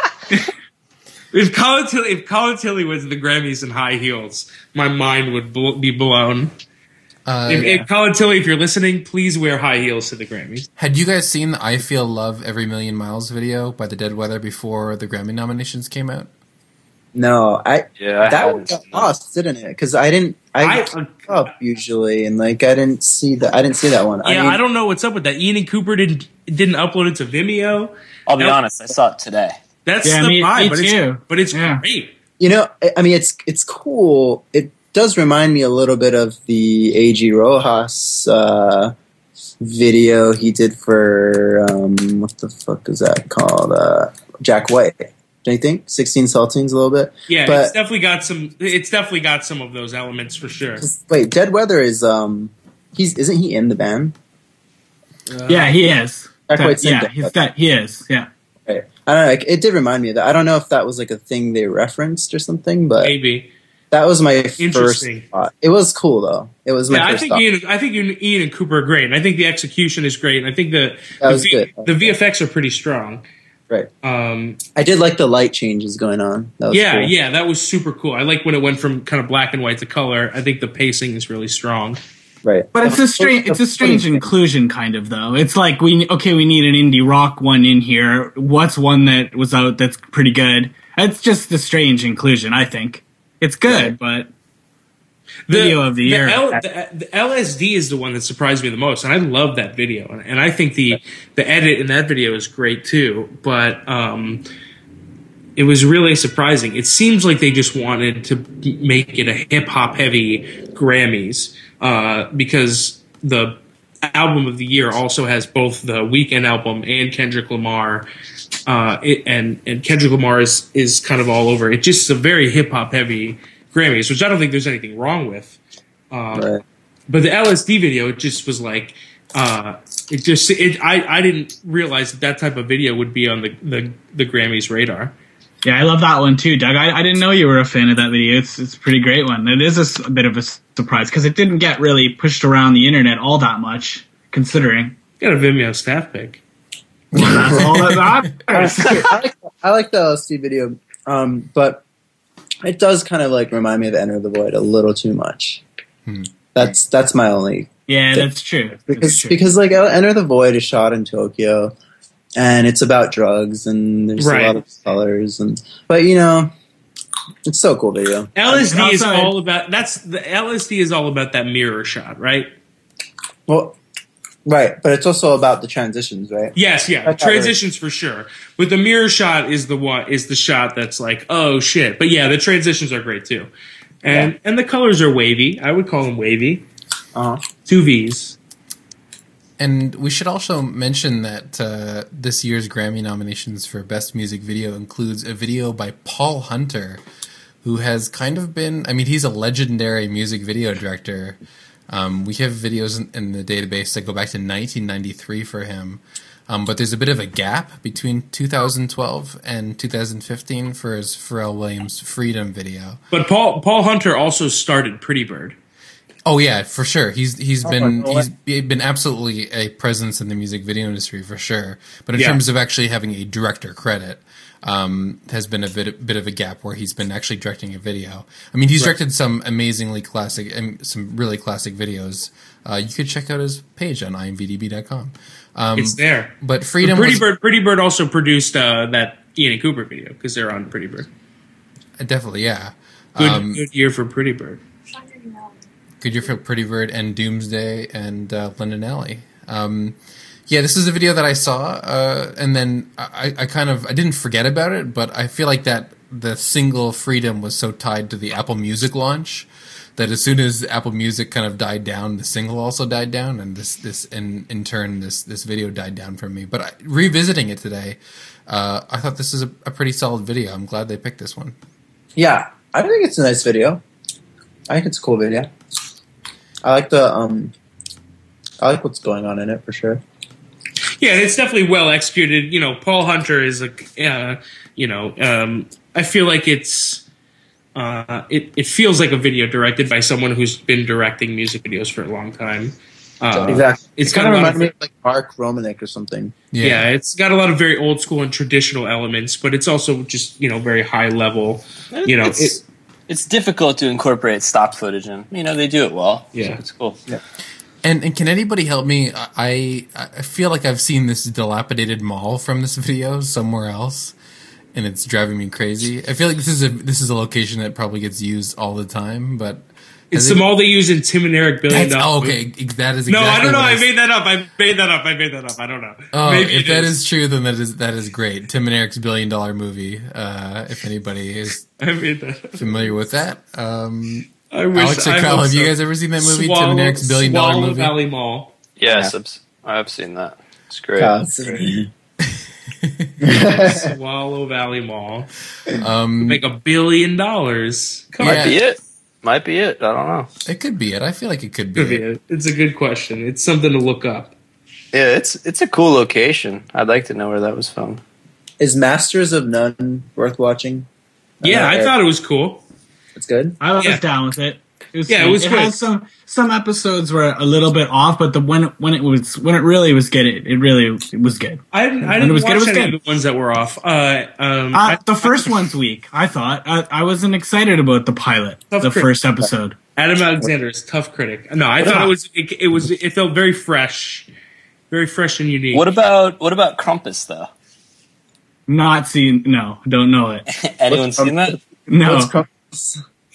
If Colin Tilley, if Colin Tilley went to the Grammys in high heels, my mind would bl- be blown. Uh, if, if Colin Tilley, if you're listening, please wear high heels to the Grammys. had you guys seen the I Feel Love Every Million Miles video by the Dead Weather before the Grammy nominations came out? No, I Yeah, I that hadn't one got seen lost, didn't it? Because I didn't. I, I- look up usually, and like I didn't see that. I didn't see that one. Yeah, I, mean, I don't know what's up with that. Ian and Cooper didn't didn't upload it to Vimeo. I'll be That- honest, I saw it today. That's Yeah, the me- vibe, me but too. it's but it's Yeah. great. You know, I- I mean, it's it's cool. It does remind me a little bit of the A G Rojas uh, video he did for um, what the fuck is that called? Uh, Jack White. Don't you think? Sixteen Saltines a little bit. Yeah, But- it's definitely got some. It's definitely got some of those elements for sure. Wait, Dead Weather is um, he's isn't he in the band? Yeah, he is. Jack That- White's in yeah, Dead he's Weather. that he is. Yeah. Right. I don't know. Like, it did remind me of that. I don't know if that was like a thing they referenced or something, but Maybe. that was my first Interesting. thought. It was cool though. It was my Yeah, I first think thought. Ian, I think Ian and Cooper are great, and I think the execution is great, and I think the That the, was v, good. the V F X are pretty strong. Right. Um, I did like the light changes going on. That was yeah, cool. yeah, that was super cool. I like when it went from kind of black and white to color. I think the pacing is really strong. Right. But it's a strange, it's a strange inclusion, kind of though. It's like we okay, we need an indie rock one in here. What's one that was out that's pretty good? It's just a strange inclusion. I think it's good, Right. but video of the, the year. L, the, the L S D is the one that surprised me the most, and I love that video. And, and I think the the edit in that video is great too. But um, it was really surprising. It seems like they just wanted to make it a hip hop heavy Grammys uh, because the album of the year also has both the Weeknd album and Kendrick Lamar. Uh, it, and and Kendrick Lamar is is kind of all over. It's just a very hip hop heavy Grammys, which I don't think there's anything wrong with. Um, Right. But the L S D video, it just was like, uh, it just, it, I, I didn't realize that that type of video would be on the, the, the Grammys radar. Yeah, I love that one too, Doug. I, I didn't know you were a fan of that video. It's it's a pretty great one. It is a, s- a bit of a surprise because it didn't get really pushed around the internet all that much, considering. Got a Vimeo staff pick. That's all that matters. I like I like the L S D video, um, but it does kind of like remind me of Enter the Void a little too much. Hmm. That's that's my only Yeah, that's true. That's because true. because like Enter the Void is shot in Tokyo, and it's about drugs and there's Right. a lot of colors and but you know it's so cool video. L S D is Outside- all about, that's, the L S D is all about that mirror shot, right? Well, right, but it's also about the transitions, right? Yes, yeah, That's transitions for sure. But the mirror shot is the one is the shot that's like, oh shit. But yeah, the transitions are great too, and Yeah. and the colors are wavy. I would call them wavy. Uh-huh. Two V's. And we should also mention that uh, this year's Grammy nominations for Best Music Video includes a video by Paul Hunter, who has kind of been, I mean, he's a legendary music video director. Um, we have videos in, in the database that go back to nineteen ninety-three for him. Um, but there's a bit of a gap between two thousand twelve and two thousand fifteen for his Pharrell Williams Freedom video. But Paul Paul Hunter also started Pretty Bird. Oh yeah, for sure. He's he's Oh, been my he's God. been absolutely a presence in the music video industry for sure. But in Yeah. terms of actually having a director credit, um, has been a bit bit of a gap where he's been actually directing a video. I mean, he's directed some amazingly classic and some really classic videos. Uh, you could check out his page on I M V D B dot com. Um, It's there. but Freedom Pretty was, Bird Pretty Bird also produced uh, that Ian and Cooper video because they're on Pretty Bird. definitely yeah. Good, Um, good year for Pretty Bird. Good Year for Pretty Bird and Doomsday and uh, London Alley. Um, yeah, this is a video that I saw, uh, and then I, I kind of I didn't forget about it, but I feel like that the single Freedom was so tied to the Apple Music launch that as soon as Apple Music kind of died down, the single also died down, and this this in in turn this this video died down for me. But I, revisiting it today, uh, I thought this is a, a pretty solid video. I'm glad they picked this one. Yeah, I think it's a nice video. I think it's a cool video. I like the um, I like what's going on in it for sure. Yeah, it's definitely well executed. You know, Paul Hunter is a, uh, you know, um, I feel like it's, uh, it, it feels like a video directed by someone who's been directing music videos for a long time. Uh, Exactly. It's It kind got of a lot reminds of, me of like Mark Romanek or something. yeah. it's got a lot of very old school and traditional elements, but it's also just, you know, very high level. You know, it's, it, it's difficult to incorporate stock footage, and you know they do it well. Yeah. so it's cool. And, and can anybody help me? I I feel like I've seen this dilapidated mall from this video somewhere else, and it's driving me crazy. I feel like this is a this is a location that probably gets used all the time, but it's has the it- mall they use in Tim and Eric Billion That's, Dollar. oh, okay, that is exactly No, I don't know. what I was- made that up. I made that up. I made that up. I don't know. Oh, Maybe if it that is. is true, then that is that is great. Tim and Eric's billion dollar movie. Uh, if anybody is I made that up. familiar with that, um, I wish Alex or I Kyle, hope have you so. guys ever seen that movie, Swallow, Tim and Eric's billion dollar Swallow movie? Valley Mall. Yes, I've, s- I've seen that. It's great. Uh, it's- Swallow Valley Mall. Um, Make a billion dollars. Come Yeah. Might be it. Might be it. I don't know. it could be it. I feel like it could be Could be it. it. It's a good question. It's something to look up. Yeah, it's it's a cool location. I'd like to know where that was filmed. Is Masters of None worth watching? Yeah, Uh, I thought it was cool. It's good. I was Yeah. down with it. It was, Yeah, it was it good. had some some episodes were a little bit off, but the when when it was when it really was good, it, it really it was good. I didn't, I When didn't it was watch good, it was any good. of the ones that were off. Uh, um, Uh, I- the first one's weak. I thought I, I wasn't excited about the pilot, Tough the critic. first episode. Adam Alexander is a tough critic. No, I thought it was it, it was it felt very fresh, very fresh and unique. What about what about Krampus though? Not seen. No, don't know it. Anyone What's seen that? No, What's Krampus?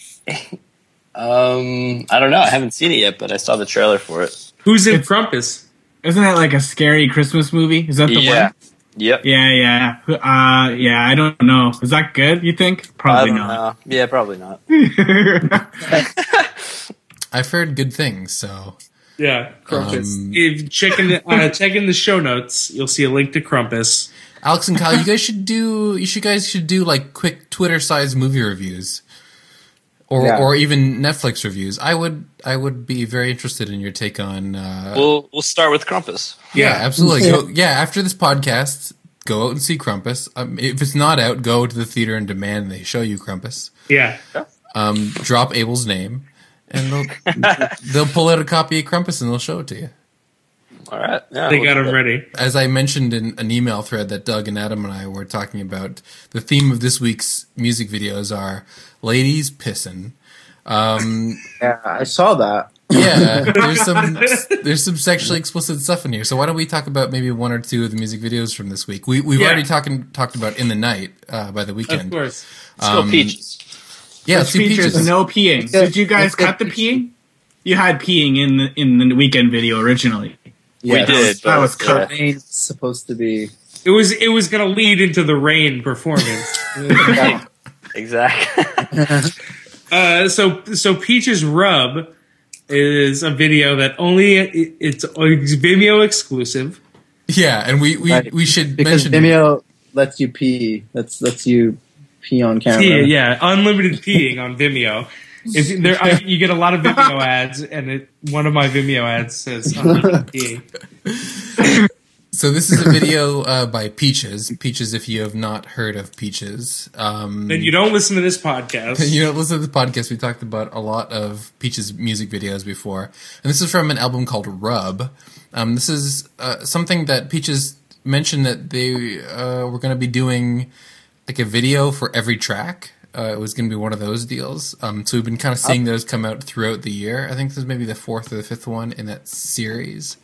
Um, I don't know. I haven't seen it yet, but I saw the trailer for it. Who's in It's- Krampus? isn't that like a scary Christmas movie? Is that the Yeah. one? Yep. Yeah, yeah. Uh, yeah. I don't know. Is that good? You think? I Probably don't not. know. Yeah, probably not. I've heard good things, so Yeah, Krampus. Um, if check in the uh, check in the show notes, you'll see a link to Krampus. Alex and Kyle, you guys should do. You should guys should do like quick Twitter-sized movie reviews, or Yeah. or even Netflix reviews. I would I would be very interested in your take on. Uh, We'll we'll start with Krampus. yeah, Yeah. absolutely. Go, yeah, after this podcast, go out and see Krampus. Um, if it's not out, go to the theater and demand they show you Krampus. Yeah, Um, drop Abel's name, and they'll they'll pull out a copy of Krampus and they'll show it to you. All right. Yeah, they we'll got do him that. ready. As I mentioned in an email thread that Doug and Adam and I were talking about, the theme of this week's music videos are ladies pissing. Um, Yeah, I saw that. yeah, there's some there's some sexually explicit stuff in here. So why don't we talk about maybe one or two of the music videos from this week? We we've Yeah. already talking talked about In the Night uh, by The Of Weeknd. course. Let's go Um, Peaches. Yeah, Which let's see features Peaches. no peeing. Did you guys cut the peeing? You had peeing in the in the weekend video originally. Yeah, We did, That but- was cut. yeah. It's supposed to be. It was it was going to lead into the Rain performance. Exactly. uh, so so Peach's Rub is a video that only it, it's, it's Vimeo exclusive. Yeah, and we we, Right. we should Because mention Vimeo lets you pee. That's lets you pee on camera. Yeah, yeah, unlimited peeing on Vimeo. If there, I, you get a lot of Vimeo ads, and it, one of my Vimeo ads says unlimited peeing. So this is a video uh, by Peaches. Peaches, if you have not heard of Peaches, um, And you don't listen to this podcast. you know, listen to the podcast. We talked about a lot of Peaches music videos before, and this is from an album called Rub. Um, this is uh, something that Peaches mentioned that they uh, were going to be doing, like a video for every track. Uh, it was going to be one of those deals. Um, so we've been kind of seeing those come out throughout the year. I think this is maybe the fourth or the fifth one in that series.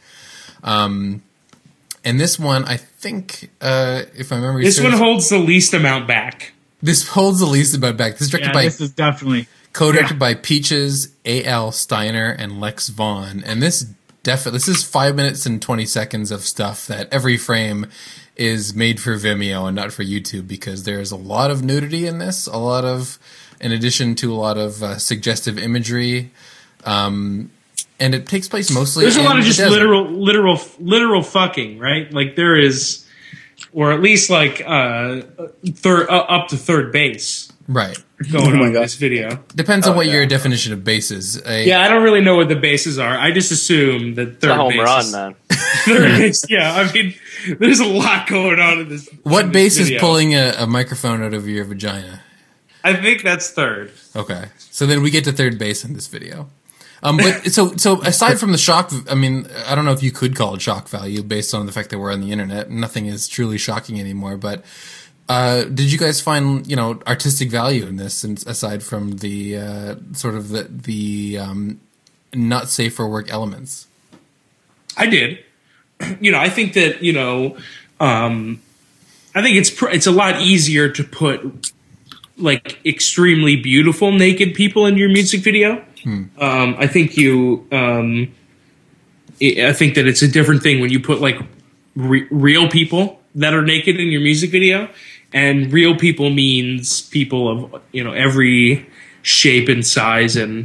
Um, and this one, I think, uh, if I remember, This one serves- holds the least amount back. this holds the least about back. This is directed Yeah, by this is definitely. co-directed yeah. by Peaches, A L Steiner, and Lex Vaughn. And this def- this is five minutes and twenty seconds of stuff that every frame is made for Vimeo and not for YouTube, because there's a lot of nudity in this, a lot of, in addition to a lot of uh, suggestive imagery, um, and it takes place mostly. There's a in lot of the just desert. literal, literal, literal fucking, right? Like there is, or at least like uh, third uh, up to third base right? going Oh my on in God. this video. Depends on Oh, what yeah. your definition of base is. A- Yeah, I don't really know what the bases are. I just assume that It's a third home base. run, is- man. Third base. Yeah, I mean, there's a lot going on in this. What in this base is video. pulling a, a microphone out of your vagina? I think that's third. Okay, so then we get to third base in this video. Um, but so so aside from the shock, I mean, I don't know if you could call it shock value based on the fact that we're on the internet. Nothing is truly shocking anymore. But uh, did you guys find, you know, artistic value in this, and aside from the uh, sort of the the um, not safe for work elements? I did. You know, I think that you know, um, I think it's pr- it's a lot easier to put like extremely beautiful naked people in your music video. Um, I think you. Um, I I think that it's a different thing when you put like re- real people that are naked in your music video, and real people means people of you know every shape and size and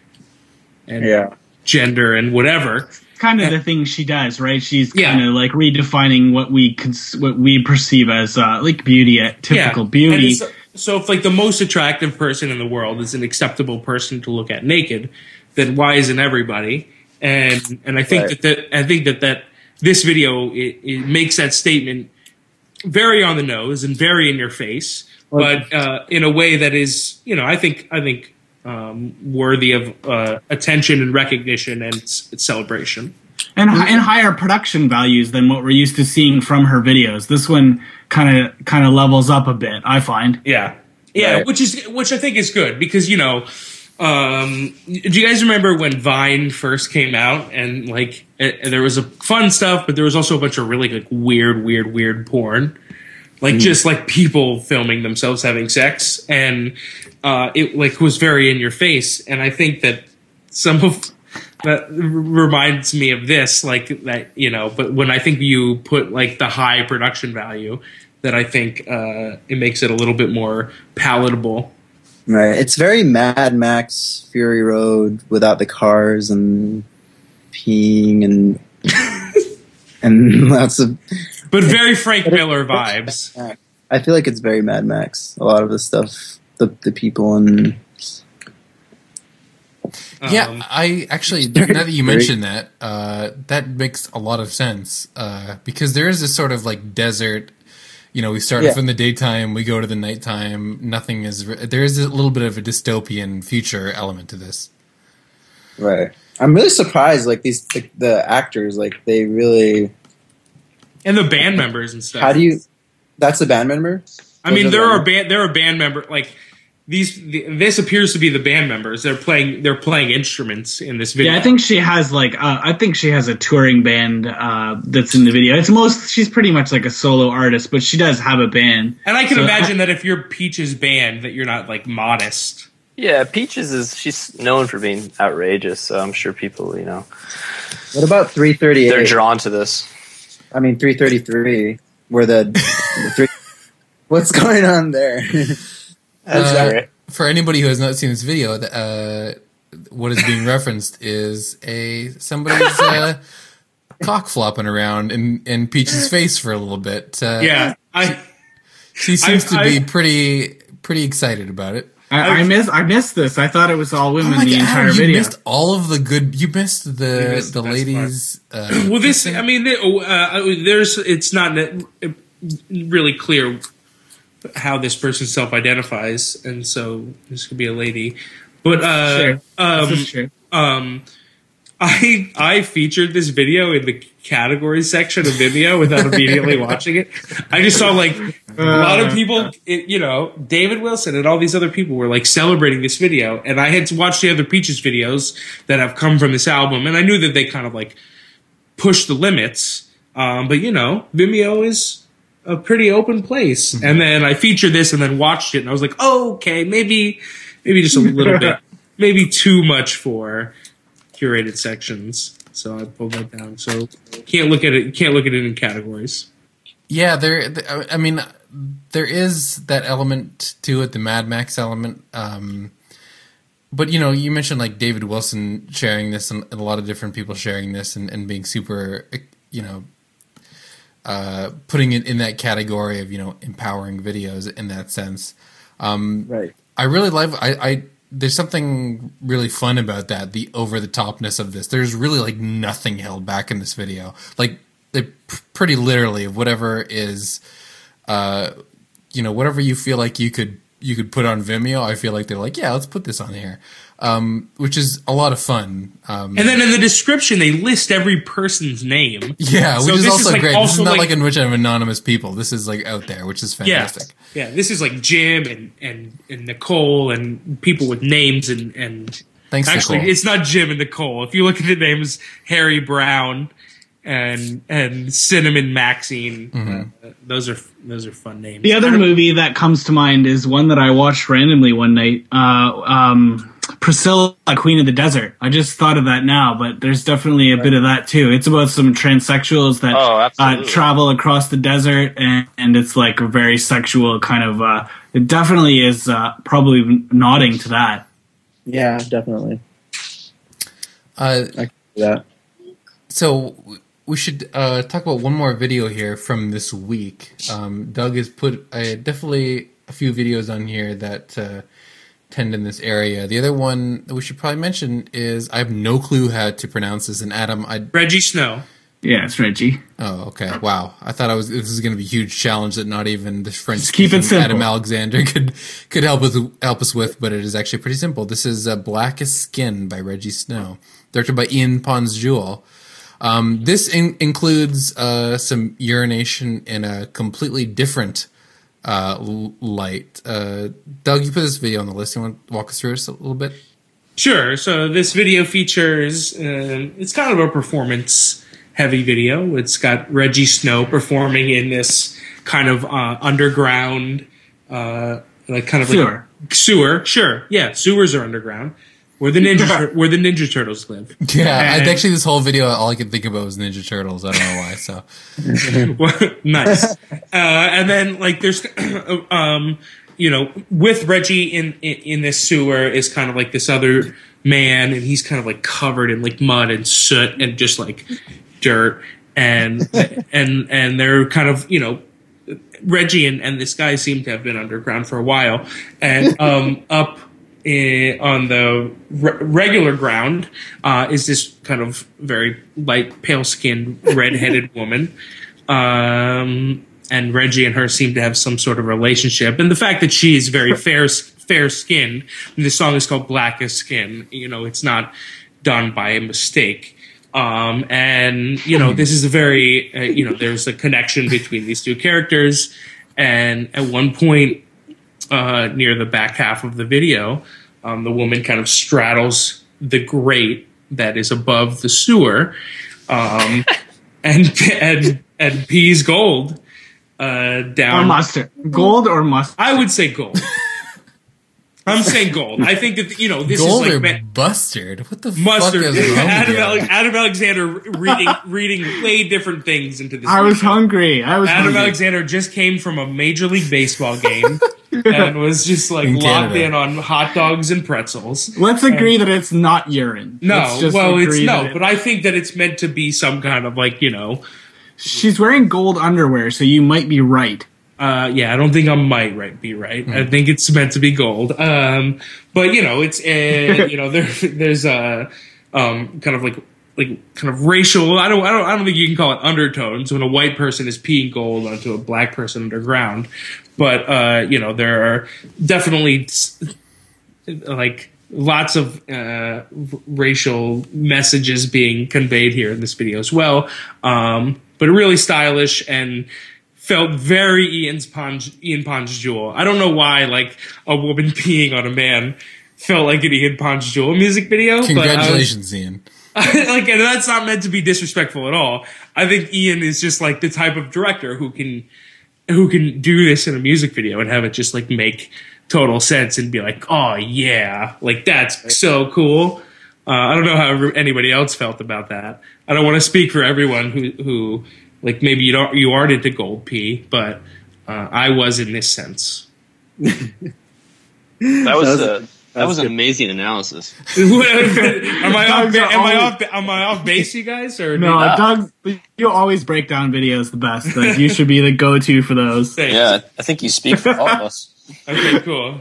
and Yeah. gender and whatever. Kind of the thing she does, right? She's Yeah. kind of like redefining what we cons- what we perceive as uh, like beauty, uh, typical And beauty. it's- so if like the most attractive person in the world is an acceptable person to look at naked, then why isn't everybody? And and I think Right. that, that I think that that this video it, it makes that statement very on the nose and very in your face, but uh, in a way that is, you know, I think I think um, worthy of uh, attention and recognition and s- celebration. And, and higher production values than what we're used to seeing from her videos. This one kind of kind of levels up a bit, I find. Yeah, yeah, Right. which is which I think is good because, you know, um, do you guys remember when Vine first came out and like it, there was a fun stuff, but there was also a bunch of really like weird, weird, weird porn, like just like people filming themselves having sex, and uh, it like was very in your face. And I think that some of that reminds me of this, like that, you know, but when I think you put like the high production value, that I think uh, it makes it a little bit more palatable. Right. It's very Mad Max Fury Road without the cars and peeing and and lots of. But very Frank Miller vibes. I feel like it's very Mad Max. A lot of the stuff, the the people and. Yeah, Um, I actually, now that you mention that, uh, that makes a lot of sense, uh, because there is this sort of like desert, you know, we start Yeah. off in the daytime, we go to the nighttime, nothing is, re- there is a little bit of a dystopian future element to this. Right. I'm really surprised. Like these, the, the actors, like they really. and the band members and stuff. How do you? That's a band member. I mean, Those there band are band, there are band member like these. The, this appears to be the band members. They're playing. They're playing instruments in this video. Yeah, I think she has like uh, I think she has a touring band uh, that's in the video. It's most she's pretty much like a solo artist, but she does have a band. and I can So imagine that if you're Peach's band, that you're not like modest. Yeah, Peaches is she's known for being outrageous, so I'm sure people, you know, What about three thirty-eight? they're drawn to this. I mean, three thirty-three. Where the, the three. What's going on there? That's Uh, great. For anybody who has not seen this video, uh, what is being referenced is a somebody's uh, cock flopping around in, in Peach's face for a little bit. Uh, Yeah, I. she seems I- to be I- pretty pretty excited about it. I, I miss I missed this. I thought it was all women Oh my the God, entire Adam, you video. missed all of the good. You missed the You missed the the best ladies. Uh, Well, this. I mean, they- uh, there's. It's not uh, really clear how this person self-identifies, and so this could be a lady. But uh, Sure. um, This is true. um, I I featured this video in the categories section of Vimeo without immediately watching it. I just saw like a lot of people, it, you know, David Wilson and all these other people were like celebrating this video, and I had to watch the other Peaches videos that have come from this album, and I knew that they kind of like push the limits. Um, but you know, Vimeo is a pretty open place, and then I featured this and then watched it, and I was like, oh, okay, maybe maybe just a little bit, maybe too much for curated sections, so I pulled that down. So can't look at it. Can't look at it in categories. yeah, there. th- I mean, there is that element to it, the Mad Max element. Um, but you know, you mentioned like David Wilson sharing this, and, and a lot of different people sharing this, and, and being super, you know, uh, putting it in that category of, you know, empowering videos in that sense. Um, Right. I really love. I, I there's something really fun about that. The over the topness of this. There's really like nothing held back in this video. Like they p- pretty literally whatever is, uh, you know, whatever you feel like you could you could put on Vimeo. I feel like they're like, yeah, let's put this on here, um, which is a lot of fun. Um, And then in the description, they list every person's name. yeah, which So is this also is, like, great. this also, is not like- like, in which of anonymous people. This is like out there, which is fantastic. Yeah, yeah. This is like Jim and and and Nicole and people with names and and Thanks, actually, Nicole. it's not Jim and Nicole. If you look at the names, Harry Brown and and Cinnamon Maxine, Mm-hmm. uh, those are those are fun names. The other I don't- movie that comes to mind is one that I watched randomly one night. Uh, um, Priscilla, Queen of the Desert. I just thought of that now, but there's definitely a bit of that too. It's about some transsexuals that Oh, uh, absolutely. travel across the desert, and, and it's like a very sexual kind of. Uh, it definitely is uh, probably nodding to that. Yeah, definitely. Uh, I can do that. So w- we should uh, talk about one more video here from this week. Um, Doug has put uh, definitely a few videos on here that uh, tend in this area. The other one that we should probably mention is I have no clue how to pronounce this. And Adam, I Reggie Snow. Yeah, it's Reggie. Oh, okay. Wow. I thought I was. This is going to be a huge challenge that not even the French Just keep it simple. Adam Alexander could could help with help us with, but it is actually pretty simple. This is uh, Blackest Skin by Reggie Snow, directed by Ian Pons Jewell. Um, this in- includes uh, some urination in a completely different uh, l- light. Uh, Doug, you put this video on the list. You want to walk us through it a little bit? Sure. So this video features, uh, it's kind of a performance-heavy video. It's got Reggie Snow performing in this kind of uh, underground, uh, like kind of Sewer. like sewer. Sure, yeah, sewers are underground, where the ninja where the Ninja Turtles live. Yeah, I, And- actually, this whole video, all I could think about was Ninja Turtles. I don't know why. So Nice. Uh, and then like there's, um, you know, with Reggie in, in in this sewer is kind of like this other man, and he's kind of like covered in like mud and soot and just like dirt, and and and they're kind of, you know, Reggie and, and this guy seem to have been underground for a while, and um, up in, on the re- regular ground uh, is this kind of very light, pale-skinned, red-headed woman. Um, and Reggie and her seem to have some sort of relationship. And the fact that she is very fair, fair-skinned, and the song is called Blackest Skin, you know, it's not done by a mistake. Um, and, you know, this is a very, uh, you know, there's a connection between these two characters. And at one point, uh, near the back half of the video, um, the woman kind of straddles the grate that is above the sewer, um, and, and, and pees gold, uh, down. Or mustard. Gold or mustard? I would say gold. I'm saying gold. I think that, you know, this gold is or like mustard? What the mustard. fuck is wrong Adam, with you? Ale- Adam Alexander reading reading way different things into this. I was video. hungry. I was Adam hungry. Alexander just came from a Major League Baseball game and was just like In locked Canada. in on hot dogs and pretzels. Let's agree that it's not urine. No, Let's just well, it's agree no, that it- but I think that it's meant to be some kind of like, you know, she's wearing gold underwear, so you might be right. uh, yeah, I don't think I might right be right. Hmm. I think it's meant to be gold. Um, but you know, it's uh, you know, there there's a um, kind of like like kind of racial. I don't I don't I don't think you can call it undertones when a white person is peeing gold onto a black person underground. But uh, you know, there are definitely like lots of uh, racial messages being conveyed here in this video as well. Um, but really stylish and felt very Ian's Pons, Ian Pons Jewell. I don't know why, like, a woman peeing on a man felt like an Ian Pons Jewell music video. Congratulations, Ian. But I was, like, and that's not meant to be disrespectful at all. I think Ian is just like the type of director who can who can do this in a music video and have it just like make total sense and be like, oh yeah, like that's so cool. Uh, I don't know how anybody else felt about that. I don't want to speak for everyone who who. Like maybe you don't, you aren't into gold pee, but uh, I was in this sense. That was That was- uh, that was good. amazing analysis. am I off? Dogs are Am I always- off? Am I off base, you guys? Or No, Yeah. Doug, you always break down videos the best. Like, you should be the go-to for those. Thanks. Yeah, I think you speak for all of us. Okay. Cool.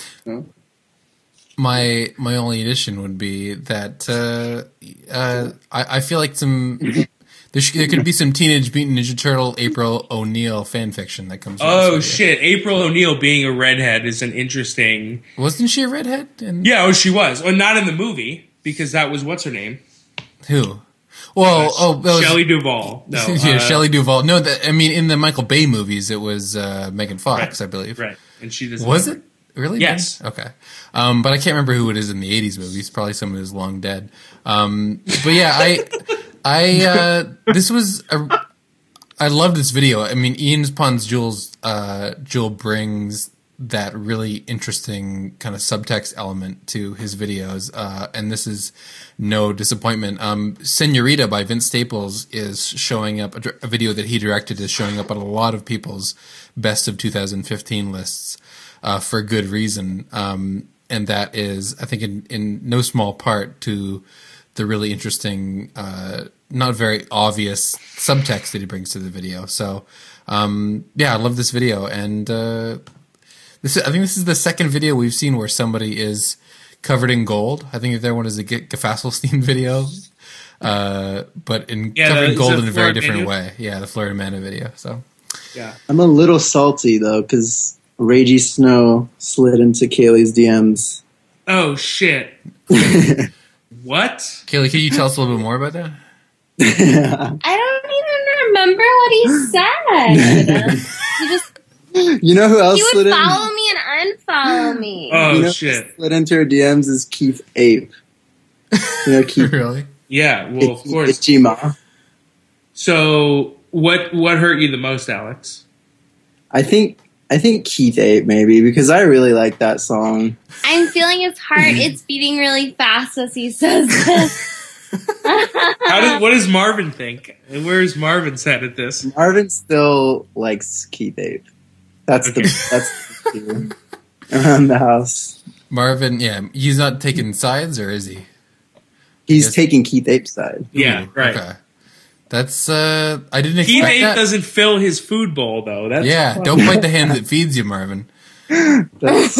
My my only addition would be that uh, uh, I, I feel like some there, sh- there could be some Teenage Mutant Ninja Turtle April O'Neil fan fiction that comes. from this Oh video. shit! April O'Neil being a redhead is an interesting. Wasn't she a redhead? And Yeah, oh, she was. Well, not in the movie because that was what's her name. who? Well, oh, that was, Shelley Duvall. No, yeah, uh, Shelley Duvall. No, that, I mean in the Michael Bay movies, it was uh, Megan Fox, I believe. Right, and she does. Was it really? Yes. Okay. Um, but I can't remember who it is in the eighties movies. Probably someone who's long dead. Um, but yeah, I, I, uh, this was a, I love this video. I mean, Ian Pons Jewell's, uh, Jewell brings that really interesting kind of subtext element to his videos. Uh, and this is no disappointment. Um, Senorita by Vince Staples is showing up, a, dir- a video that he directed is showing up on a lot of people's best of two thousand fifteen lists, uh, for good reason. Um, and that is, I think in, in no small part to the really interesting, uh, not very obvious subtext that he brings to the video. So, um, yeah, I love this video. And, uh, This is, I think this is the second video we've seen where somebody is covered in gold. I think the other one is a G- Gefasselstein video. uh, but in Yeah, covered the- in gold is in that a very Florida different Man? way. Yeah, the Florida Man video. So Yeah. I'm a little salty though because Ragey Snow slid into Kaylee's D Ms. Oh shit. What? Kaylee, can you tell us a little bit more about that? I don't even remember what he said. he just You know who else he slid would in? follow me and unfollow me. Oh you know who shit. slid into her D Ms is Keith Ape. You know Keith Really? Yeah, well of course. Ichima. So what what hurt you the most, Alex? I think I think Keith Ape maybe because I really like that song. I'm feeling his heart. It's beating really fast as he says this. How does what does Marvin think? And where's Marvin's head at this? Marvin still likes Keith Ape. That's Okay. the that's the around the house. Marvin, yeah, he's not taking sides, or is he? He's Yes. taking Keith Ape's side. Yeah, Ooh, right. Okay. That's uh, I didn't expect Keith Ape that. doesn't fill his food bowl though. That's Yeah, don't bite the hand that feeds you, Marvin. That's,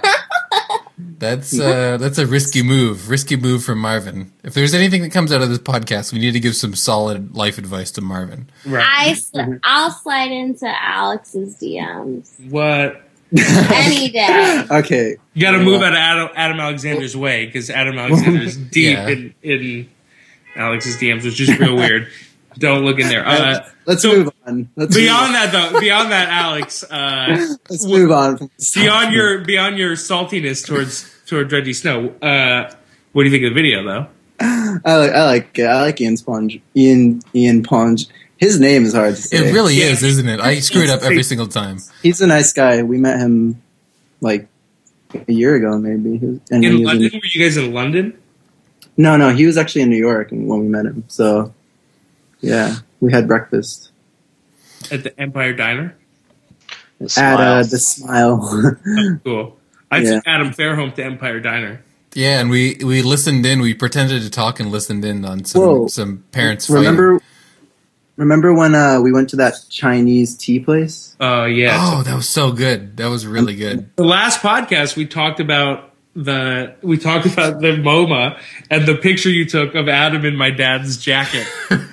That's uh, that's a risky move. Risky move from Marvin. If there's anything that comes out of this podcast, we need to give some solid life advice to Marvin. right. I sl- I'll slide into Alex's D Ms What? any day. okay. You got to move out of Adam, Adam Alexander's way because Adam Alexander's deep Yeah. in, in Alex's D Ms, which is real weird. Don't look in there. Uh, Let's so move on. Let's beyond move on. that, though, beyond that, Alex, uh, Let's move on. From this beyond topic. your beyond your saltiness towards toward Reggie Snow, uh, what do you think of the video, though? I like I like it. I like Ian Sponge. Ian Ian Ponge. His name is hard to say. It really Yeah. is, isn't it? I screw it up every single time. He's a nice guy. We met him like a year ago, maybe. He was, and he In was London, were you guys in London? no, no, he was actually in New York when we met him. So, yeah, we had breakfast At the Empire Diner? at uh, the Smile. Cool. I Yeah. took Adam Fairholm to Empire Diner. Yeah, and we, we listened in. We pretended to talk and listened in on some Whoa. some parents fighting. remember, remember when uh, we went to that Chinese tea place? Oh, yeah. Oh, that was so good. That was really good. The last podcast we talked about the we talked about the MoMA and the picture you took of Adam in my dad's jacket.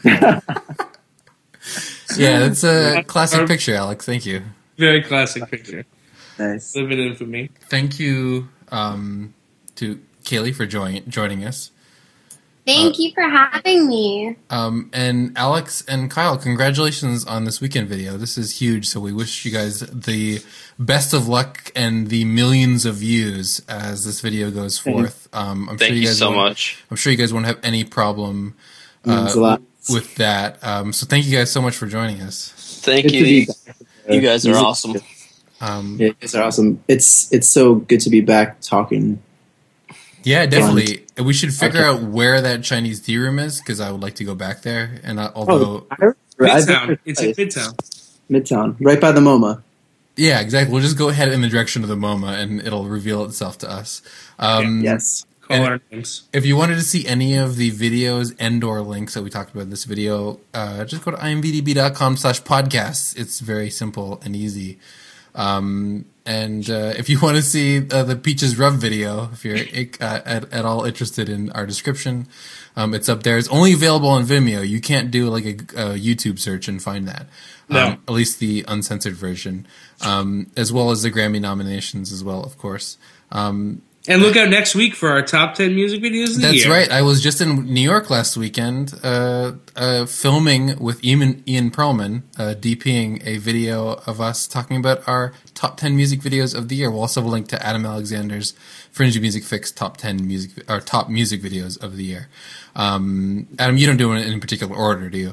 Yeah, that's a classic picture, Alex. Thank you. Very classic picture. Nice. Live in infamy. Thank you um, to Kaylee for join, joining us. Thank you for having me. Um, and Alex and Kyle, congratulations on this weekend video. This is huge, so we wish you guys the best of luck and the millions of views as this video goes forth. Um, I'm Thank sure you you guys so won't, much. I'm sure you guys won't have any problem Means uh, a lot. with that. Um, so thank you guys so much for joining us. Thank Good to you. be back. You guys are Music- awesome. Um, Yeah, you guys are awesome. It's it's so good to be back talking. Yeah, definitely. We should figure out where that Chinese tea room is because I would like to go back there. And I, although, I remember- I've been Midtown. there It's in twice. Midtown. Midtown, right by the MoMA. yeah, exactly. We'll just go ahead in the direction of the MoMA, and it'll reveal itself to us. Um, Yes. Call And- our names. If you wanted to see any of the videos and or links that we talked about in this video, uh, just go to imvdb.com slash podcasts. It's very simple and easy. Um, and uh, if you want to see uh, the Peaches Rub video, if you're uh, at, at all interested in our description, um, it's up there. It's only available on Vimeo. You can't do like a, a YouTube search and find that. No. Um, at least the uncensored version, um, as well as the Grammy nominations as well, of course. Um, And look out next week for our top ten music videos of the That's year. right. I was just in New York last weekend, uh, uh, filming with Ian, Ian Perlman, uh, DPing a video of us talking about our top ten music videos of the year. We'll also have a link to Adam Alexander's Fringe Music Fix top ten music or top music videos of the year. Um, Adam, you don't do it in particular order, do you?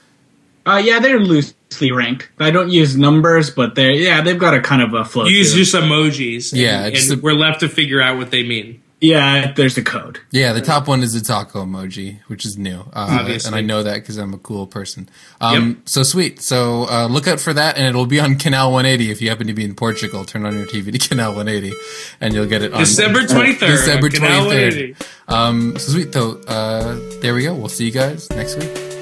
Uh, yeah, they're loosely ranked. I don't use numbers, but they're yeah, they've got a kind of a flow. You use to just emojis. Yeah, And, it's and a- we're left to figure out what they mean. it. Yeah, there's a code. Yeah, the top one is the taco emoji, which is new. Uh, Obviously. and I know that because I'm a cool person. Um, Yep. So sweet. So uh, look out for that, and it'll be on Canal one eighty if you happen to be in Portugal. Turn on your T V to Canal one eighty, and you'll get it on December twenty-third. December on Canal one eighty. twenty-third. Um, so sweet, though. Uh, there we go. We'll see you guys next week.